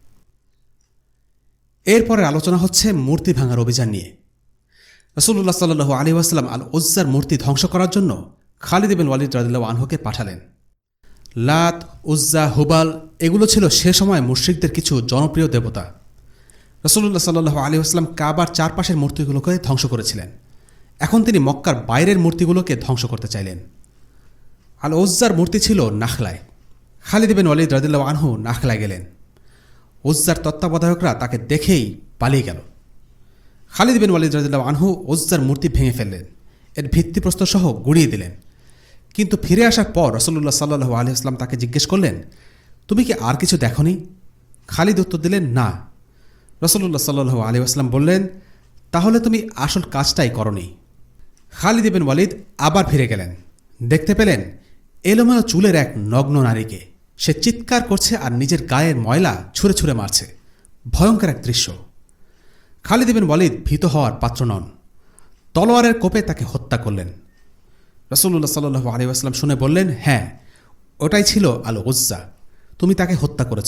[SPEAKER 2] এরপরে আলোচনা হচ্ছে মূর্তি ভাঙার অভিযান নিয়ে। রাসূলুল্লাহ সাল্লাল্লাহু আলাইহি ওয়াসাল্লাম আল উজ্জার মূর্তি ধ্বংস করার জন্য খালিদ বিন ওয়ালিদ রাদিয়াল্লাহু আনহুকে পাঠালেন। লাত, উজ্জা, হুবাল এগুলো ছিল সে সময় মুশরিকদের কিছু জনপ্রিয় দেবতা। রাসূলুল্লাহ সাল্লাল্লাহু আলাইহি ওয়াসাল্লাম কাবার চারপাশের মূর্তিগুলোকে ধ্বংস করেছিলেন। এখন তিনি মক্কার বাইরের মূর্তিগুলোকে ধ্বংস করতে চাইলেন। আল উজ্জার মূর্তি ছিল নাখলায়। খালিদ বিন ওয়ালিদ রাদিয়াল্লাহু আনহু নাখলায় গেলেন। উজ্জার তত্ত্বাবধায়করা তাকে দেখেই পালিয়ে গেল। খালিদ বিন ওয়ালিদ রাদিয়াল্লাহু আনহু উজ্জার মূর্তি ভেঙে ফেললেন, এর ভিত্তিপ্রস্তর সহ গুঁড়িয়ে দিলেন। কিন্তু ফিরে আসার পর রাসূলুল্লাহ সাল্লাল্লাহু আলাইহি ওয়াসাল্লাম তাকে জিজ্ঞেস করলেন, তুমি কি আর কিছু দেখনি? খালিদ উত্তর দিলেন, না। রাসূলুল্লাহ সাল্লাল্লাহু আলাইহি ওয়াসাল্লাম বললেন, তাহলে তুমি আসল কাজটাই করনি। খালিদ বিন ওয়ালিদ আবার ফিরে গেলেন, দেখতে পেলেন এলোমেলো চুলের এক নগ্ন নারীকে। সে চিৎকার করছে আর নিজের গায়ের ময়লা ছুঁড়ে ছুঁড়ে মারছে। ভয়ঙ্কর এক দৃশ্য। খালিদ বিন ওয়ালিদ ভীত হওয়ার পাত্র নন। তলোয়ারের কোপে তাকে হত্যা করলেন। রাসূলুল্লাহ সাল্লাল্লাহু আলাইহি ওয়াসাল্লাম শুনে বললেন, হ্যাঁ, ওটাই ছিল আল উজ্জা, তুমি তাকে হত্যা করেছ।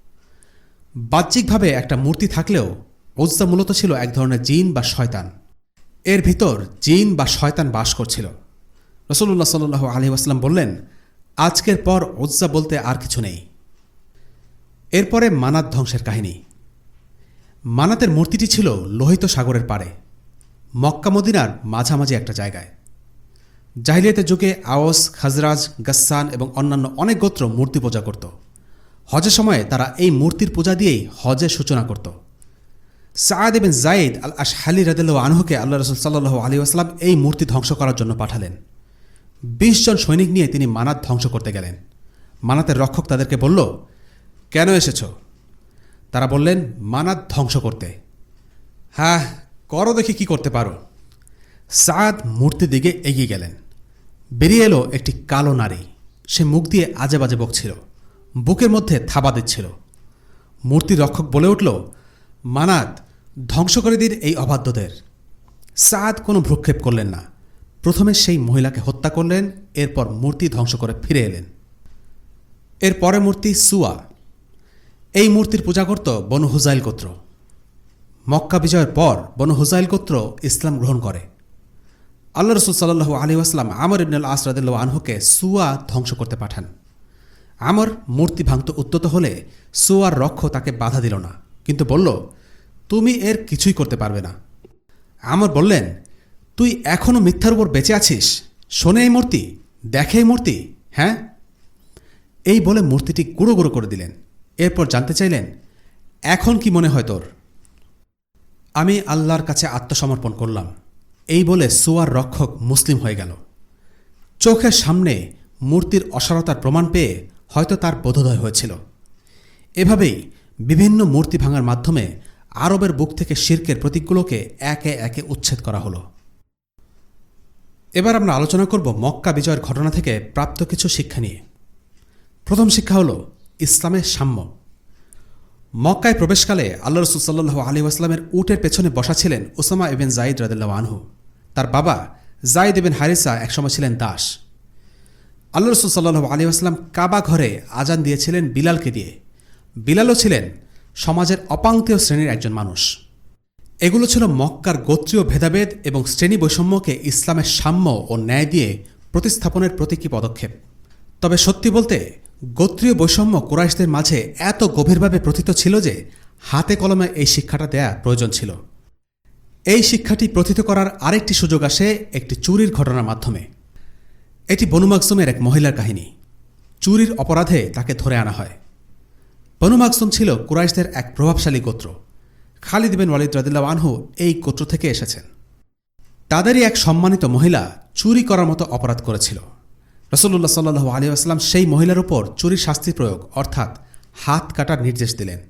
[SPEAKER 2] বাহ্যিকভাবে একটা মূর্তি থাকলেও উজ্জা মূলত ছিল এক ধরনের জিন বা শয়তান। এর ভিতর জিন বা শয়তান বাস করছিল। রাসূলুল্লাহ সাল্লাল্লাহু আলাইহি ওয়াসাল্লাম বললেন, আজকের পর উজ্জা বলতে আর কিছু নেই। এরপরে মানাত ধ্বংসের কাহিনী। মানাতের মূর্তিটি ছিল লোহিত সাগরের পাড়ে, মক্কা মদিনার মাঝামাঝি একটা জায়গায়। জাহিলিয়াতের যুগে আওস, খাজরাজ, গাসসান এবং অন্যান্য অনেক গোত্র মূর্তি পূজা করত। হজের সময়ে তারা এই মূর্তির পূজা দিয়েই হজের সূচনা করত। সাআদ ইবনে যায়েদ আল আশহালি রাদিয়াল্লাহু আনহুকে আল্লাহ রাসূল সাল্লাল্লাহু আলাইহি ওয়াসাল্লাম এই মূর্তি ধ্বংস করার জন্য পাঠালেন। বিশ জন সৈনিক নিয়ে তিনি মানাত ধ্বংস করতে গেলেন। মানাতের রক্ষক তাদেরকে বলল, কেন এসেছ? তারা বললেন, মানাত ধ্বংস করতে। হ্যাঁ, করো, দেখি কি করতে পারো। সাআদ মূর্তির দিকে এগিয়ে গেলেন। বেরিয়ে এলো একটি কালো নারী। সে মুখ দিয়ে আজে বাজে বকছিল, বুকের মধ্যে থাবা দিচ্ছিল। মূর্তির রক্ষক বলে উঠল, মানাত, ধ্বংস করে দিন এই অবাধ্যদের। সাআদ কোনো ভ্রুক্ষেপ করলেন না। প্রথমে সেই মহিলাকে হত্যা করলেন, এরপর মূর্তি ধ্বংস করে ফিরে এলেন। এর পরে মূর্তি সুয়া। এই মূর্তির পূজা করত বনু হুজাইল গোত্র। মক্কা বিজয়ের পর বনু হুজাইল গোত্র ইসলাম গ্রহণ করে। আল্লাহ রাসূল সাল্লাল্লাহু আলাইহি ওয়াসাল্লাম আমর ইবনে আল আস রাদিয়াল্লাহু আনহুকে সুয়া ধ্বংস করতে পাঠান। আমর মূর্তি ভাঙতে উদ্যত হলে সুয়ার রক্ষ তাকে বাধা দিল না, কিন্তু বলল, তুমি এর কিছুই করতে পারবে না। আমর বললেন, তুই এখনও মিথ্যার উপর বেঁচে আছিস? শোনে এই মূর্তি, দেখে এই মূর্তি। হ্যাঁ, এই বলে মূর্তিটি গুঁড়ো গুঁড়ো করে দিলেন। এরপর জানতে চাইলেন, এখন কি মনে হয় তোর? আমি আল্লাহর কাছে আত্মসমর্পণ করলাম, এই বলে সুয়ার রক্ষক মুসলিম হয়ে গেল। চোখের সামনে মূর্তির অসারতার প্রমাণ পেয়ে হয়তো তার বোধোদয় হয়েছিল। এভাবেই বিভিন্ন মূর্তি ভাঙার মাধ্যমে আরবের বুক থেকে শিরকের প্রতীকগুলোকে একে একে উচ্ছেদ করা হলো। এবার আমরা আলোচনা করব মক্কা বিজয়ের ঘটনা থেকে প্রাপ্ত কিছু শিক্ষা নিয়ে। প্রথম শিক্ষা হল ইসলামের সাম্য। মক্কায় প্রবেশকালে আল্লাহ রাসূল সাল্লাল্লাহু আলাইহি ওয়াসাল্লামের উটের পেছনে বসা ছিলেন উসামা ইবনে যায়েদ রাদিয়াল্লাহু আনহু। তার বাবা যায়েদ ইবনে হারিসা একসময় ছিলেন দাস। আল্লাহ রাসূল সাল্লাল্লাহু আলাইহি ওয়াসাল্লাম কাবা ঘরে আজান দিয়েছিলেন বিলালকে দিয়ে। বিলালও ছিলেন সমাজের অপাংক্তেয় শ্রেণীর একজন মানুষ। এগুলো ছিল মক্কার গোত্রীয় ভেদাভেদ এবং শ্রেণী বৈষম্যকে ইসলামের সাম্য ও ন্যায় দিয়ে প্রতিস্থাপনের প্রতীকী পদক্ষেপ। তবে সত্যি বলতে গোত্রীয় বৈষম্য কুরাইশদের মাঝে এত গভীরভাবে প্রথিত ছিল যে হাতে কলমে এই শিক্ষাটা দেয়া প্রয়োজন ছিল। এই শিক্ষাটি প্রথিত করার আরেকটি সুযোগ আসে একটি চুরির ঘটনার মাধ্যমে। এটি বনু মাকসুমের এক মহিলার কাহিনী। চুরির অপরাধে তাকে ধরে আনা হয়। বনু মাকসুম ছিল কুরাইশদের এক প্রভাবশালী গোত্র। খালিদ বিন ওয়ালিদ রাদিয়াল্লাহু আনহু এই গোত্র থেকে এসেছেন। তাদেরই এক সম্মানিত মহিলা চুরি করার মতো অপরাধ করেছিল। রাসূলুল্লাহ সাল্লাল্লাহু আলাইহি ওয়াসাল্লাম সেই মহিলার উপর চুরির শাস্তি প্রয়োগ অর্থাৎ হাত কাটার নির্দেশ দিলেন।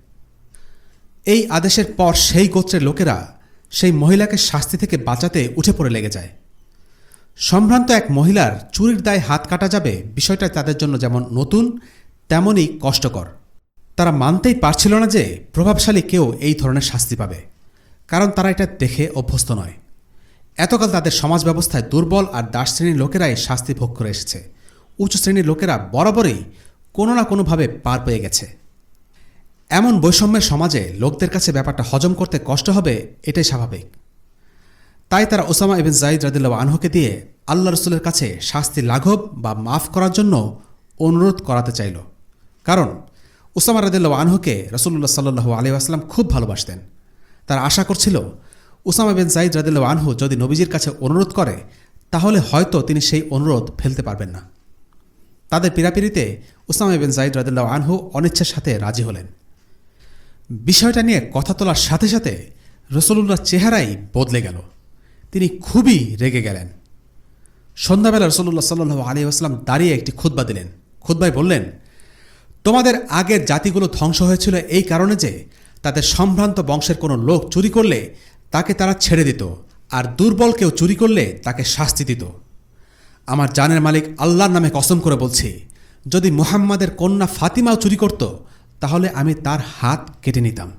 [SPEAKER 2] এই আদেশের পর সেই গোত্রের লোকেরা সেই মহিলাকে শাস্তি থেকে বাঁচাতে উঠে পড়ে লেগে যায়। সম্ভ্রান্ত এক মহিলার চুরির দায়ে হাত কাটা যাবে, বিষয়টা তাদের জন্য যেমন নতুন তেমনই কষ্টকর। তারা মানতেই পারছিল না যে প্রভাবশালী কেউ এই ধরনের শাস্তি পাবে, কারণ তারা এটা দেখে অভ্যস্ত নয়। এতকাল তাদের সমাজ ব্যবস্থায় দুর্বল আর দাস শ্রেণীর লোকেরাই শাস্তি ভোগ করে এসেছে। উচ্চ শ্রেণীর লোকেরা বরাবরই কোনো না কোনোভাবে পার পেয়ে গেছে। এমন বৈষম্যের সমাজে লোকদের কাছে ব্যাপারটা হজম করতে কষ্ট হবে, এটাই স্বাভাবিক। তাই তারা উসামা ইবনে যায়েদ রাদিয়াল্লাহু আনহুকে দিয়ে আল্লাহ রাসূলের কাছে শাস্তি লাঘব বা মাফ করার জন্য অনুরোধ করাতে চাইল। কারণ উসামা রাদিয়াল্লাহু আনহুকে রাসূলুল্লাহ সাল্লাল্লাহু আলাইহি ওয়াসাল্লাম খুব ভালোবাসতেন। তারা আশা করছিল উসামা বিন যায়েদ রাদিয়াল্লাহু আনহু যদি নবীজির কাছে অনুরোধ করে তাহলে হয়তো তিনি সেই অনুরোধ ফেলতে পারবেন না। তাদের পীড়াপিড়িতে উসামা বিন যায়েদ রাদিয়াল্লাহু আনহু অনিচ্ছার সাথে রাজি হলেন। বিষয়টা নিয়ে কথা তোলার সাথে সাথে রাসূলুল্লাহর চেহারাই বদলে গেল। তিনি খুবই রেগে গেলেন। সন্ধ্যাবেলা রাসূলুল্লাহ সাল্লাল্লাহু আলাইহি ওয়াসাল্লাম দাঁড়িয়ে একটি খুতবা দিলেন। খুতবায় বললেন, তোমাদের আগের জাতিগুলো ধ্বংস হয়েছিল এই কারণে যে তাদের সম্ভ্রান্ত বংশের কোনো লোক চুরি করলে তাকে তারা ছেড়ে দিত, আর দুর্বল কেউ চুরি করলে তাকে শাস্তি দিত। আমার জানের মালিক আল্লাহর নামে কসম করে বলছি, যদি মুহাম্মাদের কন্যা ফাতিমাও চুরি করত তাহলে আমি তার হাত কেটে নিতাম।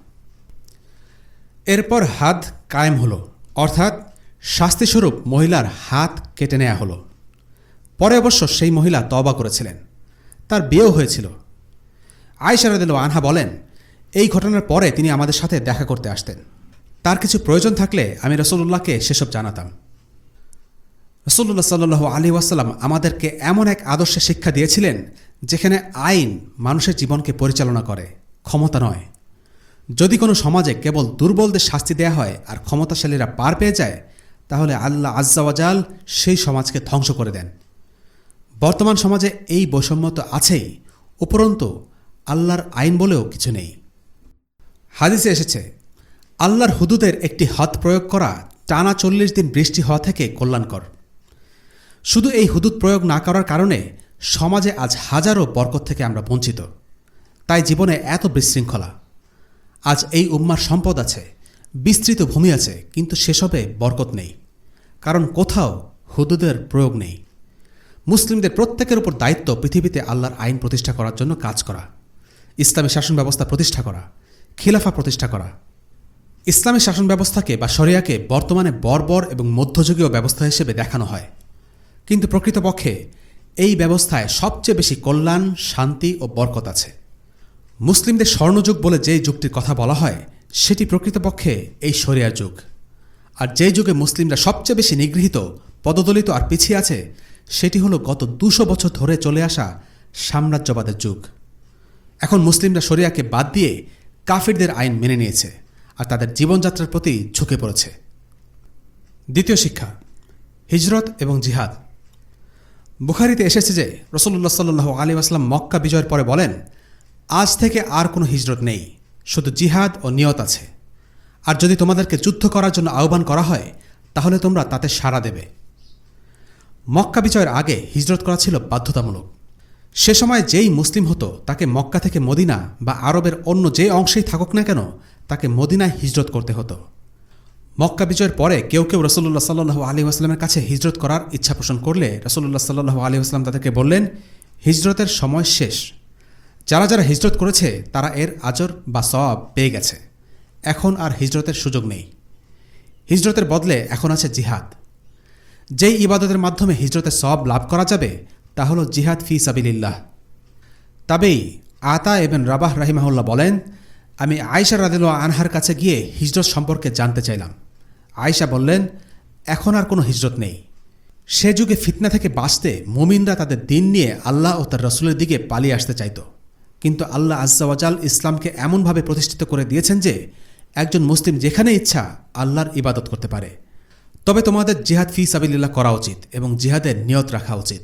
[SPEAKER 2] এরপর হাদ কায়েম হল, অর্থাৎ শাস্তিস্বরূপ মহিলার হাত কেটে নেওয়া হলো। পরে অবশ্য সেই মহিলা তওবা করেছিলেন, তার বিয়েও হয়েছিল। আয়েশা রাদিয়াল্লাহু আনহা বলেন, এই ঘটনার পরে তিনি আমাদের সাথে দেখা করতে আসতেন। তার কিছু প্রয়োজন থাকলে আমি রাসূলুল্লাহকে সেসব জানাতাম। রাসূলুল্লাহ সাল্লাল্লাহু আলাইহি ওয়াসাল্লাম আমাদেরকে এমন এক আদর্শে শিক্ষা দিয়েছিলেন যেখানে আইন মানুষের জীবনকে পরিচালনা করে, ক্ষমতা নয়। যদি কোনো সমাজে কেবল দুর্বলদের শাস্তি দেয়া হয় আর ক্ষমতাশালীরা পার পেয়ে যায়, তাহলে আল্লাহ আজ্জা ওয়া জাল সেই সমাজকে ধ্বংস করে দেন। বর্তমান সমাজে এই বৈষম্য তো আছেই, উপরন্তু আল্লাহর আইন বলেও কিছু নেই। হাদিসে এসেছে, আল্লাহর হুদুদের একটি হদ প্রয়োগ করা টানা চল্লিশ দিন বৃষ্টি হওয়া থেকে কল্যাণকর। শুধু এই হুদুদ প্রয়োগ না করার কারণে সমাজে আজ হাজারো বরকত থেকে আমরা বঞ্চিত। তাই জীবনে এত বিশৃঙ্খলা। আজ এই উম্মার সম্পদ আছে, বিস্তৃত ভূমি আছে, কিন্তু সেসবে বরকত নেই, কারণ কোথাও হুদুদের প্রয়োগ নেই। মুসলিমদের প্রত্যেকের উপর দায়িত্ব পৃথিবীতে আল্লাহর আইন প্রতিষ্ঠা করার জন্য কাজ করা, ইসলামী শাসন ব্যবস্থা প্রতিষ্ঠা করা, খিলাফা প্রতিষ্ঠা করা। ইসলামী শাসন ব্যবস্থাকে বা শরিয়াকে বর্তমানে বর্বর এবং মধ্যযুগীয় ব্যবস্থা হিসেবে দেখানো হয়, কিন্তু প্রকৃতপক্ষে এই ব্যবস্থায় সবচেয়ে বেশি কল্যাণ, শান্তি ও বরকত আছে। মুসলিমদের স্বর্ণযুগ বলে যে যুগটির কথা বলা হয় সেটি প্রকৃতপক্ষে এই শরিয়ার যুগ। আর যে যুগে মুসলিমরা সবচেয়ে বেশি নিগৃহীত, পদদলিত আর পিছিয়ে আছে সেটি হলো গত দুশো বছর ধরে চলে আসা সাম্রাজ্যবাদের যুগ। এখন মুসলিমরা শরিয়াকে বাদ দিয়ে কাফিরদের আইন মেনে নিয়েছে আর তাদের জীবনযাত্রার প্রতি ঝুঁকে পড়েছে। দ্বিতীয় শিক্ষা, হিজরত এবং জিহাদ। বুখারীতে এসেছে যে রাসূলুল্লাহ সাল্লাল্লাহু আলাইহি ওয়াসাল্লাম মক্কা বিজয়ের পরে বলেন, আজ থেকে আর কোনো হিজরত নেই, শুধু জিহাদ ও নিয়ত আছে। আর যদি তোমাদেরকে যুদ্ধ করার জন্য আহ্বান করা হয় তাহলে তোমরা তাতে সাড়া দেবে। মক্কা বিজয়ের আগে হিজরত করা ছিল বাধ্যতামূলক। সে সময় যেই মুসলিম হতো তাকে মক্কা থেকে মদিনা বা আরবের অন্য যে অংশেই থাকুক না কেন তাকে মদিনায় হিজরত করতে হতো। মক্কা বিজয়ের পরে কেউ কেউ রাসূলুল্লাহ সাল্লাল্লাহু আলাইহি ওয়াসাল্লামের কাছে হিজরত করার ইচ্ছা পোষণ করলে রাসূলুল্লাহ সাল্লাল্লাহু আলাইহি ওয়াসাল্লাম তাদেরকে বললেন, হিজরতের সময় শেষ। যারা যারা হিজরত করেছে তারা এর আজর বা সওয়াব পেয়ে গেছে, এখন আর হিজরতের সুযোগ নেই। হিজরতের বদলে এখন আছে জিহাদ। যেই ইবাদতের মাধ্যমে হিজরতের সওয়াব লাভ করা যাবে তা হল জিহাদ ফি সাবিলিল্লাহ। তবেই আতা ইবনে রাবাহ রাহিমাহুল্লাহ বলেন, আমি আয়েশা রাদিয়াল্লাহু আনহার কাছে গিয়ে হিজরত সম্পর্কে জানতে চাইলাম। আয়েশা বললেন, এখন আর কোনো হিজরত নেই। সে যুগে ফিতনা থেকে বাঁচতে মুমিনরা তাদের দিন নিয়ে আল্লাহ ও তার রসুলের দিকে পালিয়ে আসতে চাইত, কিন্তু আল্লাহ আজ্জা ওয়া জাল ইসলামকে এমনভাবে প্রতিষ্ঠিত করে দিয়েছেন যে একজন মুসলিম যেখানে ইচ্ছা আল্লাহর ইবাদত করতে পারে। তবে তোমাদের জিহাদ ফি সাবিলিল্লাহ করা উচিত এবং জিহাদের নিয়ত রাখা উচিত।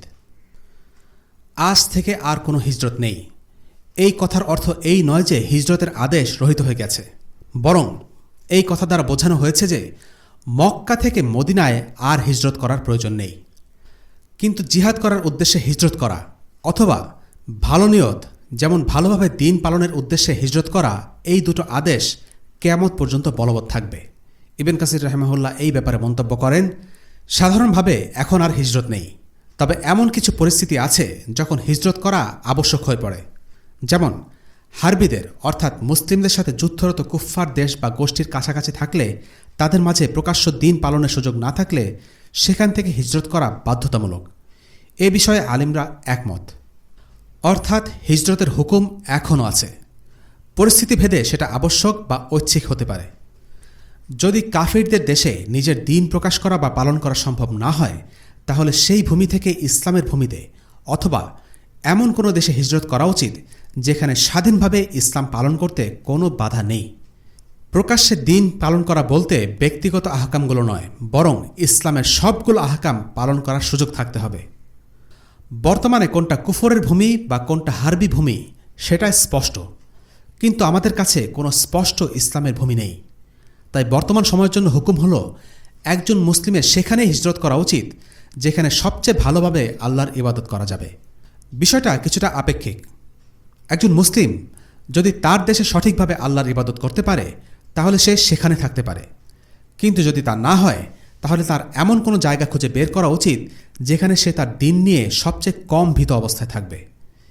[SPEAKER 2] আজ থেকে আর কোনো হিজরত নেই। এই কথার অর্থ এই নয় যে হিজরতের আদেশ রহিত হয়ে গেছে, বরং এই কথা দ্বারা বোঝানো হয়েছে যে মক্কা থেকে মদিনায় আর হিজরত করার প্রয়োজন নেই। কিন্তু জিহাদ করার উদ্দেশ্যে হিজরত করা অথবা ভালো নিয়ত, যেমন ভালোভাবে দিন পালনের উদ্দেশ্যে হিজরত করা, এই দুটো আদেশ কিয়ামত পর্যন্ত বলবৎ থাকবে। ইবনে কাসির রাহিমাহুল্লাহ এই ব্যাপারে মন্তব্য করেন, সাধারণভাবে এখন আর হিজরত নেই, তবে এমন কিছু পরিস্থিতি আছে যখন হিজরত করা আবশ্যক হয়ে পড়ে। যেমন হারবিদের অর্থাৎ মুসলিমদের সাথে যুদ্ধরত কুফফার দেশ বা গোষ্ঠীর কাছাকাছি থাকলে, তাদের মাঝে প্রকাশ্য দিন পালনের সুযোগ না থাকলে সেখান থেকে হিজরত করা বাধ্যতামূলক। এ বিষয়ে আলিমরা একমত। অর্থাৎ হিজরতের হুকুম এখনও আছে, পরিস্থিতি ভেদে সেটা আবশ্যক বা ঐচ্ছিক হতে পারে। যদি কাফিরদের দেশে নিজের দিন প্রকাশ করা বা পালন করা সম্ভব না হয় তাহলে সেই ভূমি থেকে ইসলামের ভূমিতে অথবা এমন কোনো দেশে হিজরত করা উচিত যেখানে স্বাধীনভাবে ইসলাম পালন করতে কোনো বাধা নেই। প্রকাশ্যে দিন পালন করা বলতে ব্যক্তিগত আহকামগুলো নয়, বরং ইসলামের সবগুলো আহকাম পালন করার সুযোগ থাকতে হবে। বর্তমানে কোনটা কুফরের ভূমি বা কোনটা হারবি ভূমি সেটা স্পষ্ট, কিন্তু আমাদের কাছে কোনো স্পষ্ট ইসলামের ভূমি নেই। তাই বর্তমান সময়ের জন্য হুকুম হলো একজন মুসলিমের সেখানে হিজরত করা উচিত যেখানে সবচেয়ে ভালোভাবে আল্লাহর ইবাদত করা যাবে। বিষয়টা কিছুটা আপেক্ষিক। একজন মুসলিম যদি তার দেশে সঠিকভাবে আল্লাহর ইবাদত করতে পারে তাহলে সে সেখানে থাকতে পারে, কিন্তু যদি তা না হয় তাহলে তার এমন কোনো জায়গা খুঁজে বের করা উচিত যেখানে সে তার দিন নিয়ে সবচেয়ে কম ভীত অবস্থায় থাকবে।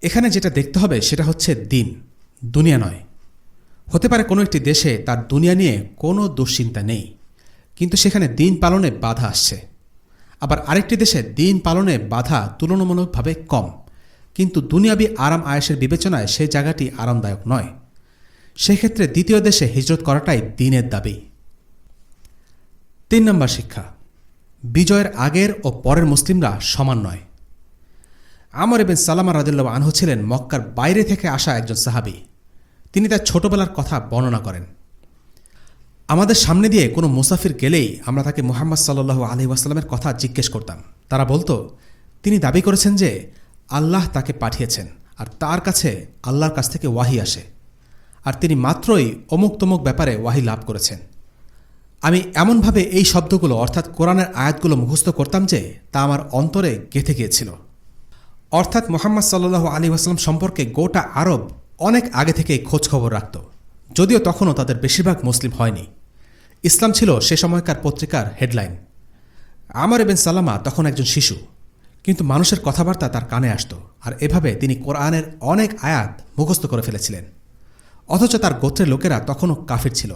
[SPEAKER 2] এখানে যেটা দেখতে হবে সেটা হচ্ছে দিন, দুনিয়া নয়। হতে পারে কোনো একটি দেশে তার দুনিয়া নিয়ে কোনো দুশ্চিন্তা নেই, কিন্তু সেখানে দিন পালনে বাধা আসছে। আবার আরেকটি দেশে দিন পালনে বাধা তুলনামূলকভাবে কম, কিন্তু দুনিয়াবি আরাম আয়েশের বিবেচনায় সেই জায়গাটি আরামদায়ক নয়। সেক্ষেত্রে দ্বিতীয় দেশে হিজরত করাটাই দিনের দাবি। তিন নম্বর শিক্ষা, বিজয়ের আগের ও পরের মুসলিমরা সমান নয়। আমর ইবনে সালামা রাদিয়াল্লাহু আনহু ছিলেন মক্কার বাইরে থেকে আসা একজন সাহাবী। তিনি তার ছোটবেলার কথা বর্ণনা করেন। আমাদের সামনে দিয়ে কোনো মুসাফির গেলেই আমরা তাকে মুহাম্মদ সাল্লাল্লাহু আলাইহি ওয়াসাল্লামের কথা জিজ্ঞেস করতাম। তারা বলতো, তিনি দাবি করেছেন যে আল্লাহ তাকে পাঠিয়েছেন আর তার কাছে আল্লাহর কাছ থেকে ওয়াহি আসে, আর তিনি মাত্রই অমুক তমুক ব্যাপারে ওয়াহি লাভ করেছেন। আমি এমনভাবে এই শব্দগুলো অর্থাৎ কোরআনের আয়াতগুলো মুখস্থ করতাম যে তা আমার অন্তরে গেঁথে গিয়েছিল। অর্থাৎ মুহাম্মদ সাল্লাল্লাহু আলাইহি ওয়াসাল্লাম সম্পর্কে গোটা আরব অনেক আগে থেকেই খোঁজখবর রাখত, যদিও তখনও তাদের বেশিরভাগ মুসলিম হয়নি। ইসলাম ছিল সে সময়কার পত্রিকার হেডলাইন। আমর ইবনে সালামা তখন একজন শিশু, কিন্তু মানুষের কথাবার্তা তার কানে আসত, আর এভাবে তিনি কোরআনের অনেক আয়াত মুখস্থ করে ফেলেছিলেন। অথচ তার গোত্রের লোকেরা তখনও কাফির ছিল।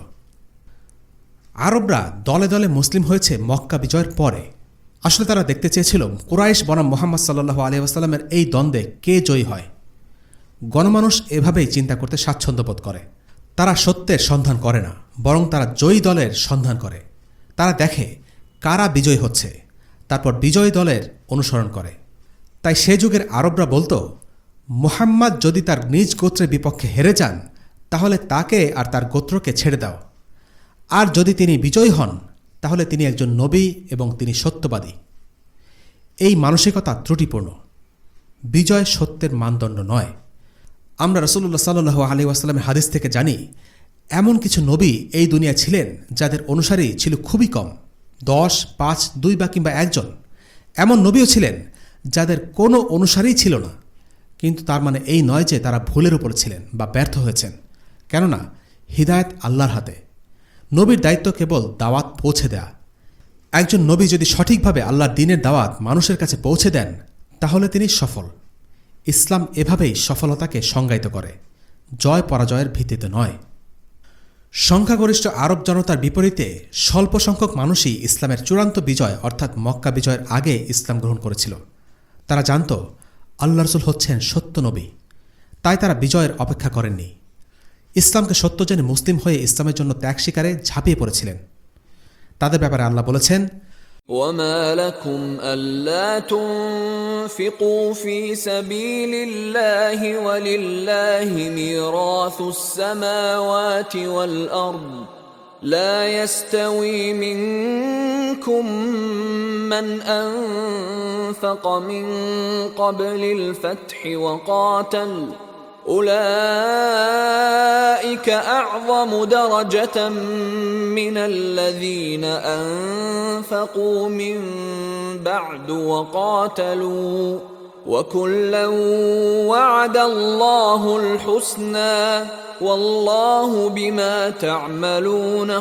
[SPEAKER 2] আরবরা দলে দলে মুসলিম হয়েছে মক্কা বিজয়ের পরে। আসলে তারা দেখতে চেয়েছিল কুরাইশ বনাম মুহাম্মদ সাল্লাল্লাহু আলাইহি ওয়াসাল্লামের এই দ্বন্দ্বে কে জয়ী হয়। গণমানুষ এভাবেই চিন্তা করতে স্বাচ্ছন্দ্য বোধ করে। তারা সত্যের সন্ধান করে না, বরং তারা জয়ী দলের সন্ধান করে। তারা দেখে কারা বিজয়ী হচ্ছে, তারপর বিজয়ী দলের অনুসরণ করে। তাই সে যুগের আরবরা বলতো, মুহাম্মদ যদি তার নিজ গোত্রের বিপক্ষে হেরে যান তাহলে তাকে আর তার গোত্রকে ছেড়ে দাও, আর যদি তিনি বিজয়ী হন তাহলে তিনি একজন নবী এবং তিনি সত্যবাদী। এই মানসিকতা ত্রুটিপূর্ণ। বিজয় সত্যের মানদণ্ড নয়। আমরা রাসূলুল্লাহ সাল্লাল্লাহু আলাইহি ওয়াসাল্লামের হাদিস থেকে জানি, এমন কিছু নবী এই দুনিয়া ছিলেন যাদের অনুসারী ছিল খুবই কম, দশ, পাঁচ, দুই বা কিংবা একজন। এমন নবীও ছিলেন যাদের কোনো অনুসারী ছিল না, কিন্তু তার মানে এই নয় যে তারা ভুলের উপর ছিলেন বা ব্যর্থ হয়েছেন। কেননা হিদায়াত আল্লাহর হাতে। নবীর দায়িত্ব কেবল দাওয়াত পৌঁছে দেয়া। একজন নবী যদি সঠিকভাবে আল্লাহর দ্বীনের দাওয়াত মানুষের কাছে পৌঁছে দেন তাহলে তিনি সফল। ইসলাম এভাবেই সফলতাকে সংজ্ঞায়িত করে, জয় পরাজয়ের ভিত্তিতে নয়। সংখ্যাগরিষ্ঠ আরব জনতার বিপরীতে স্বল্প সংখ্যক মানুষই ইসলামের চূড়ান্ত বিজয় অর্থাৎ মক্কা বিজয়ের আগে ইসলাম গ্রহণ করেছিল। তারা জানত আল্লাহ রাসূল হচ্ছেন সত্য নবী, তাই তারা বিজয়ের অপেক্ষা করেননি। ইসলামকে সত্য জেনে মুসলিম হয়ে ইসলামের জন্য ত্যাগ স্বীকারে ঝাঁপিয়ে পড়েছিলেন। তাদের ব্যাপারে আল্লাহ বলেছেন,
[SPEAKER 3] وما لكم ألا تنفقوا في سبيل الله ولله ميراث السماوات والأرض لا يستوي منكم من أنفق من قبل الفتح وقاتل أولئك أعظم درجة من الذين أنفقوا من بعد وقاتلوا وكلا وعد الله الحسنى والله بما تعملون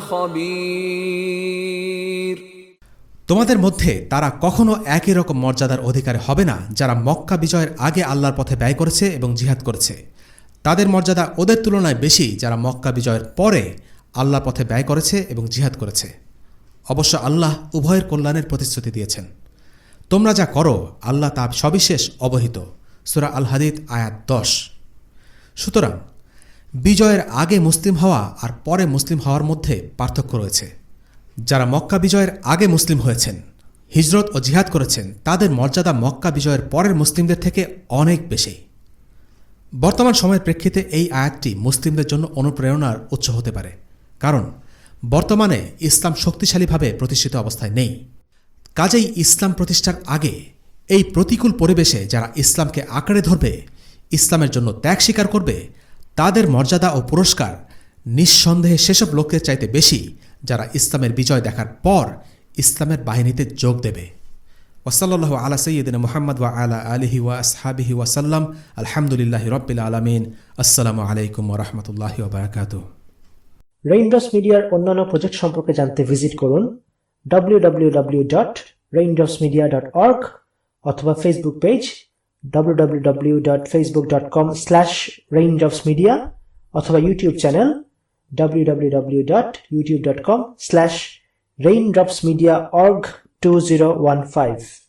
[SPEAKER 3] خبير।
[SPEAKER 2] তোমাদের মধ্যে তারা কখনো একই রকম মর্যাদার অধিকারী হবে না যারা মক্কা বিজয়ের আগে আল্লাহর পথে ব্যয় করেছে এবং জিহাদ করেছে। তাদের মর্যাদা ওদের তুলনায় বেশি যারা মক্কা বিজয়ের পরে আল্লাহর পথে ব্যয় করেছে এবং জিহাদ করেছে। অবশ্য আল্লাহ উভয়ের কল্যাণের প্রতিশ্রুতি দিয়েছেন। তোমরা যা করো আল্লাহ তা সবিশেষ অবহিত। সূরা আল হাদীদ আয়াত দশ। সুতরাং বিজয়ের আগে মুসলিম হওয়া আর পরে মুসলিম হওয়ার মধ্যে পার্থক্য রয়েছে। যারা মক্কা বিজয়ের আগে মুসলিম হয়েছেন, হিজরত ও জিহাদ করেছেন, তাদের মর্যাদা মক্কা বিজয়ের পরের মুসলিমদের থেকে অনেক বেশি। বর্তমান সময়ের প্রেক্ষিতে এই আয়াতটি মুসলিমদের জন্য অনুপ্রেরণার উৎস হতে পারে, কারণ বর্তমানে ইসলাম শক্তিশালীভাবে প্রতিষ্ঠিত অবস্থায় নেই। কাজেই ইসলাম প্রতিষ্ঠার আগে এই প্রতিকূল পরিবেশে যারা ইসলামকে আঁকড়ে ধরবে, ইসলামের জন্য ত্যাগ স্বীকার করবে, তাদের মর্যাদা ও পুরস্কার নিঃসন্দেহে সেসব লোকদের চাইতে বেশি যারা ইসলামের বিজয় দেখার পর ইসলামের বাহিনীতে যোগ দেবে। ওয়াসাল্লাল্লাহু আলা সাইয়্যিদিনা মুহাম্মদ ওয়া আলা আলিহি ওয়া আসহাবিহি ওয়া সাল্লাম। আলহামদুলিল্লাহি রাব্বিল আলামিন। আসসালামু আলাইকুম ওয়া রাহমাতুল্লাহি ওয়া বারাকাতুহু।
[SPEAKER 1] রেইনড্রপস মিডিয়ার অন্যান্য প্রজেক্ট সম্পর্কে জানতে ভিজিট করুন W W W dot raindrops media dot org অথবা Facebook page W W W dot Facebook dot com slash raindrops media অথবা YouTube channel W W W dot YouTube dot com slash raindrops media org two zero one five.